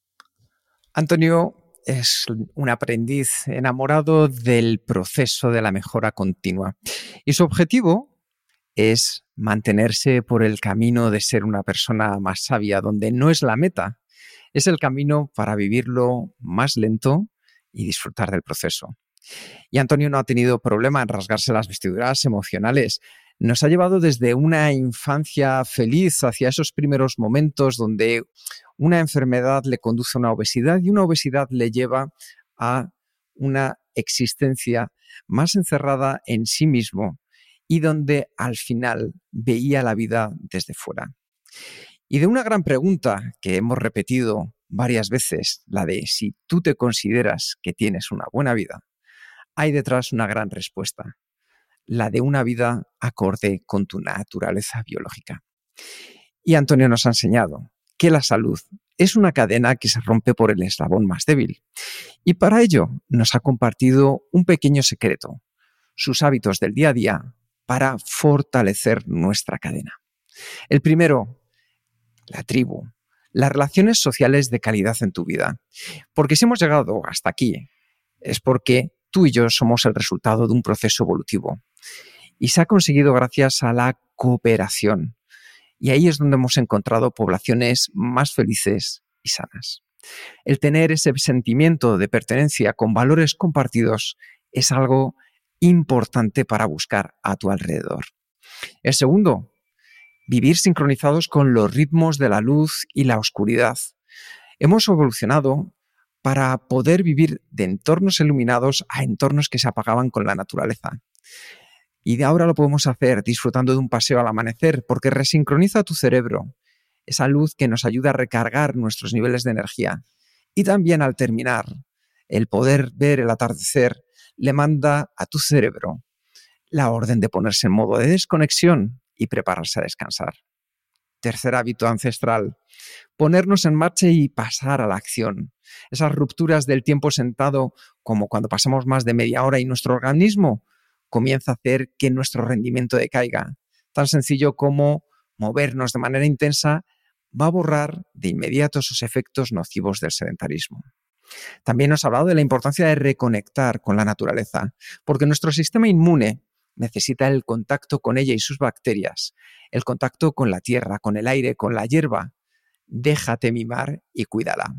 Antonio es un aprendiz enamorado del proceso de la mejora continua y su objetivo es mantenerse por el camino de ser una persona más sabia, donde no es la meta, es el camino para vivirlo más lento y disfrutar del proceso. Y Antonio no ha tenido problema en rasgarse las vestiduras emocionales. Nos ha llevado desde una infancia feliz hacia esos primeros momentos donde una enfermedad le conduce a una obesidad y una obesidad le lleva a una existencia más encerrada en sí mismo y donde al final veía la vida desde fuera. Y de una gran pregunta que hemos repetido varias veces, la de si tú te consideras que tienes una buena vida, hay detrás una gran respuesta, la de una vida acorde con tu naturaleza biológica. Y Antonio nos ha enseñado que la salud es una cadena que se rompe por el eslabón más débil. Y para ello nos ha compartido un pequeño secreto, sus hábitos del día a día para fortalecer nuestra cadena. El primero, la tribu, las relaciones sociales de calidad en tu vida. Porque si hemos llegado hasta aquí, es porque tú y yo somos el resultado de un proceso evolutivo. Y se ha conseguido gracias a la cooperación. Y ahí es donde hemos encontrado poblaciones más felices y sanas. El tener ese sentimiento de pertenencia con valores compartidos es algo importante para buscar a tu alrededor. El segundo, vivir sincronizados con los ritmos de la luz y la oscuridad. Hemos evolucionado para poder vivir de entornos iluminados a entornos que se apagaban con la naturaleza. Y de ahora lo podemos hacer disfrutando de un paseo al amanecer porque resincroniza tu cerebro, esa luz que nos ayuda a recargar nuestros niveles de energía. Y también al terminar, el poder ver el atardecer le manda a tu cerebro la orden de ponerse en modo de desconexión y prepararse a descansar. Tercer hábito ancestral, ponernos en marcha y pasar a la acción. Esas rupturas del tiempo sentado, como cuando pasamos más de media hora y nuestro organismo comienza a hacer que nuestro rendimiento decaiga. Tan sencillo como movernos de manera intensa va a borrar de inmediato esos efectos nocivos del sedentarismo. También nos ha hablado de la importancia de reconectar con la naturaleza, porque nuestro sistema inmune necesita el contacto con ella y sus bacterias, el contacto con la tierra, con el aire, con la hierba. Déjate mimar y cuídala.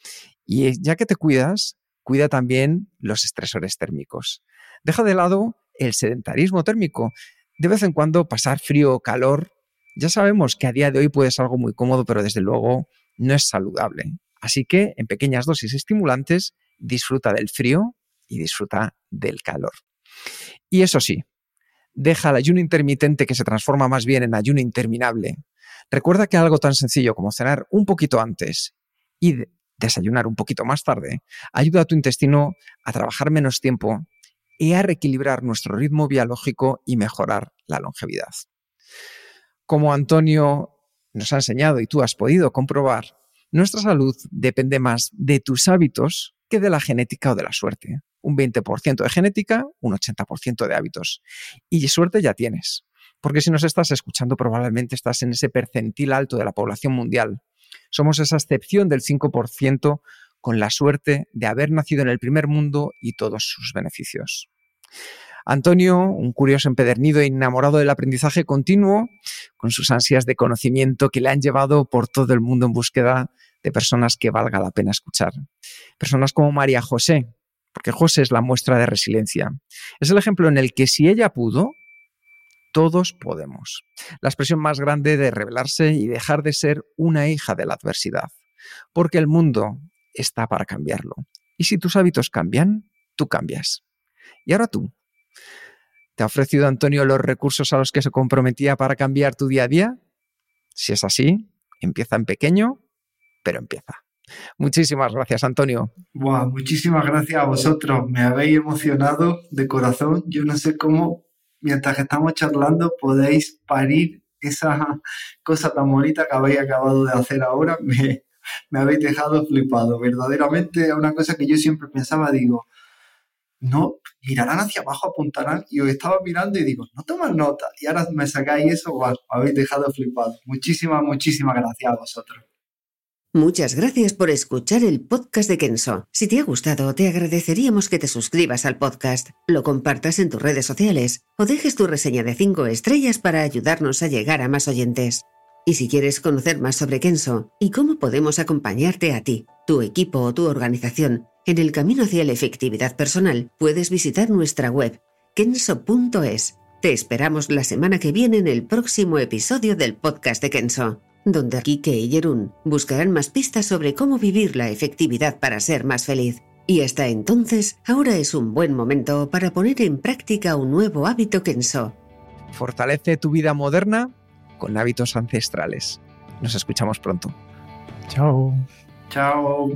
Y ya que te cuidas, cuida también los estresores térmicos. Deja de lado el sedentarismo térmico. De vez en cuando pasar frío o calor, ya sabemos que a día de hoy puede ser algo muy cómodo, pero desde luego no es saludable. Así que en pequeñas dosis estimulantes, disfruta del frío y disfruta del calor. Y eso sí, deja el ayuno intermitente que se transforma más bien en ayuno interminable. Recuerda que algo tan sencillo como cenar un poquito antes y desayunar un poquito más tarde ayuda a tu intestino a trabajar menos tiempo y a reequilibrar nuestro ritmo biológico y mejorar la longevidad. Como Antonio nos ha enseñado y tú has podido comprobar, nuestra salud depende más de tus hábitos que de la genética o de la suerte. un veinte por ciento de genética, un ochenta por ciento de hábitos. Y suerte ya tienes, porque si nos estás escuchando probablemente estás en ese percentil alto de la población mundial. Somos esa excepción del cinco por ciento con la suerte de haber nacido en el primer mundo y todos sus beneficios. Antonio, un curioso empedernido e enamorado del aprendizaje continuo, con sus ansias de conocimiento que le han llevado por todo el mundo en búsqueda de personas que valga la pena escuchar. Personas como María José, porque José es la muestra de resiliencia. Es el ejemplo en el que si ella pudo, todos podemos. La expresión más grande de rebelarse y dejar de ser una hija de la adversidad. Porque el mundo está para cambiarlo. Y si tus hábitos cambian, tú cambias. Y ahora tú. ¿Te ha ofrecido Antonio los recursos a los que se comprometía para cambiar tu día a día? Si es así, empieza en pequeño, pero empieza. Muchísimas gracias, Antonio. Wow, muchísimas gracias a vosotros. Me habéis emocionado de corazón. Yo no sé cómo, mientras que estamos charlando, podéis parir esa cosa tan bonita que habéis acabado de hacer ahora. Me, me habéis dejado flipado. Verdaderamente es una cosa que yo siempre pensaba, digo, no, mirarán hacia abajo, apuntarán, y os estaba mirando y digo, no toman nota, y ahora me sacáis eso, wow, me habéis dejado flipado. Muchísimas, muchísimas gracias a vosotros. Muchas gracias por escuchar el podcast de Kenso. Si te ha gustado, te agradeceríamos que te suscribas al podcast, lo compartas en tus redes sociales o dejes tu reseña de cinco estrellas para ayudarnos a llegar a más oyentes. Y si quieres conocer más sobre Kenso y cómo podemos acompañarte a ti, tu equipo o tu organización en el camino hacia la efectividad personal, puedes visitar nuestra web kenso punto es. Te esperamos la semana que viene en el próximo episodio del podcast de Kenso, donde Kike y Jerún buscarán más pistas sobre cómo vivir la efectividad para ser más feliz. Y hasta entonces, ahora es un buen momento para poner en práctica un nuevo hábito Kenso. Fortalece tu vida moderna con hábitos ancestrales. Nos escuchamos pronto. Chao. Chao.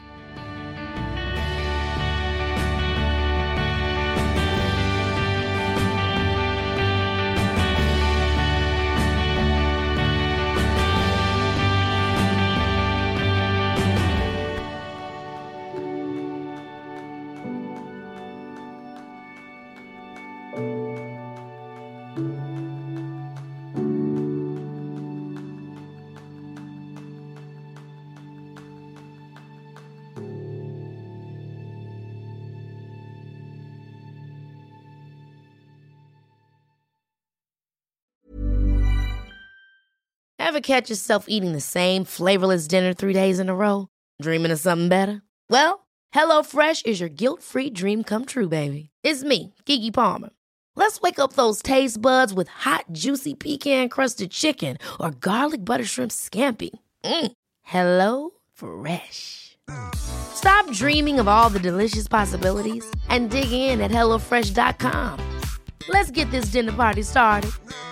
Ever catch yourself eating the same flavorless dinner three days in a row? Dreaming of something better? Well, HelloFresh is your guilt-free dream come true, baby. It's me, Keke Palmer. Let's wake up those taste buds with hot, juicy pecan-crusted chicken or garlic butter shrimp scampi. Mm. Hello Fresh. Stop dreaming of all the delicious possibilities and dig in at hello fresh dot com. Let's get this dinner party started.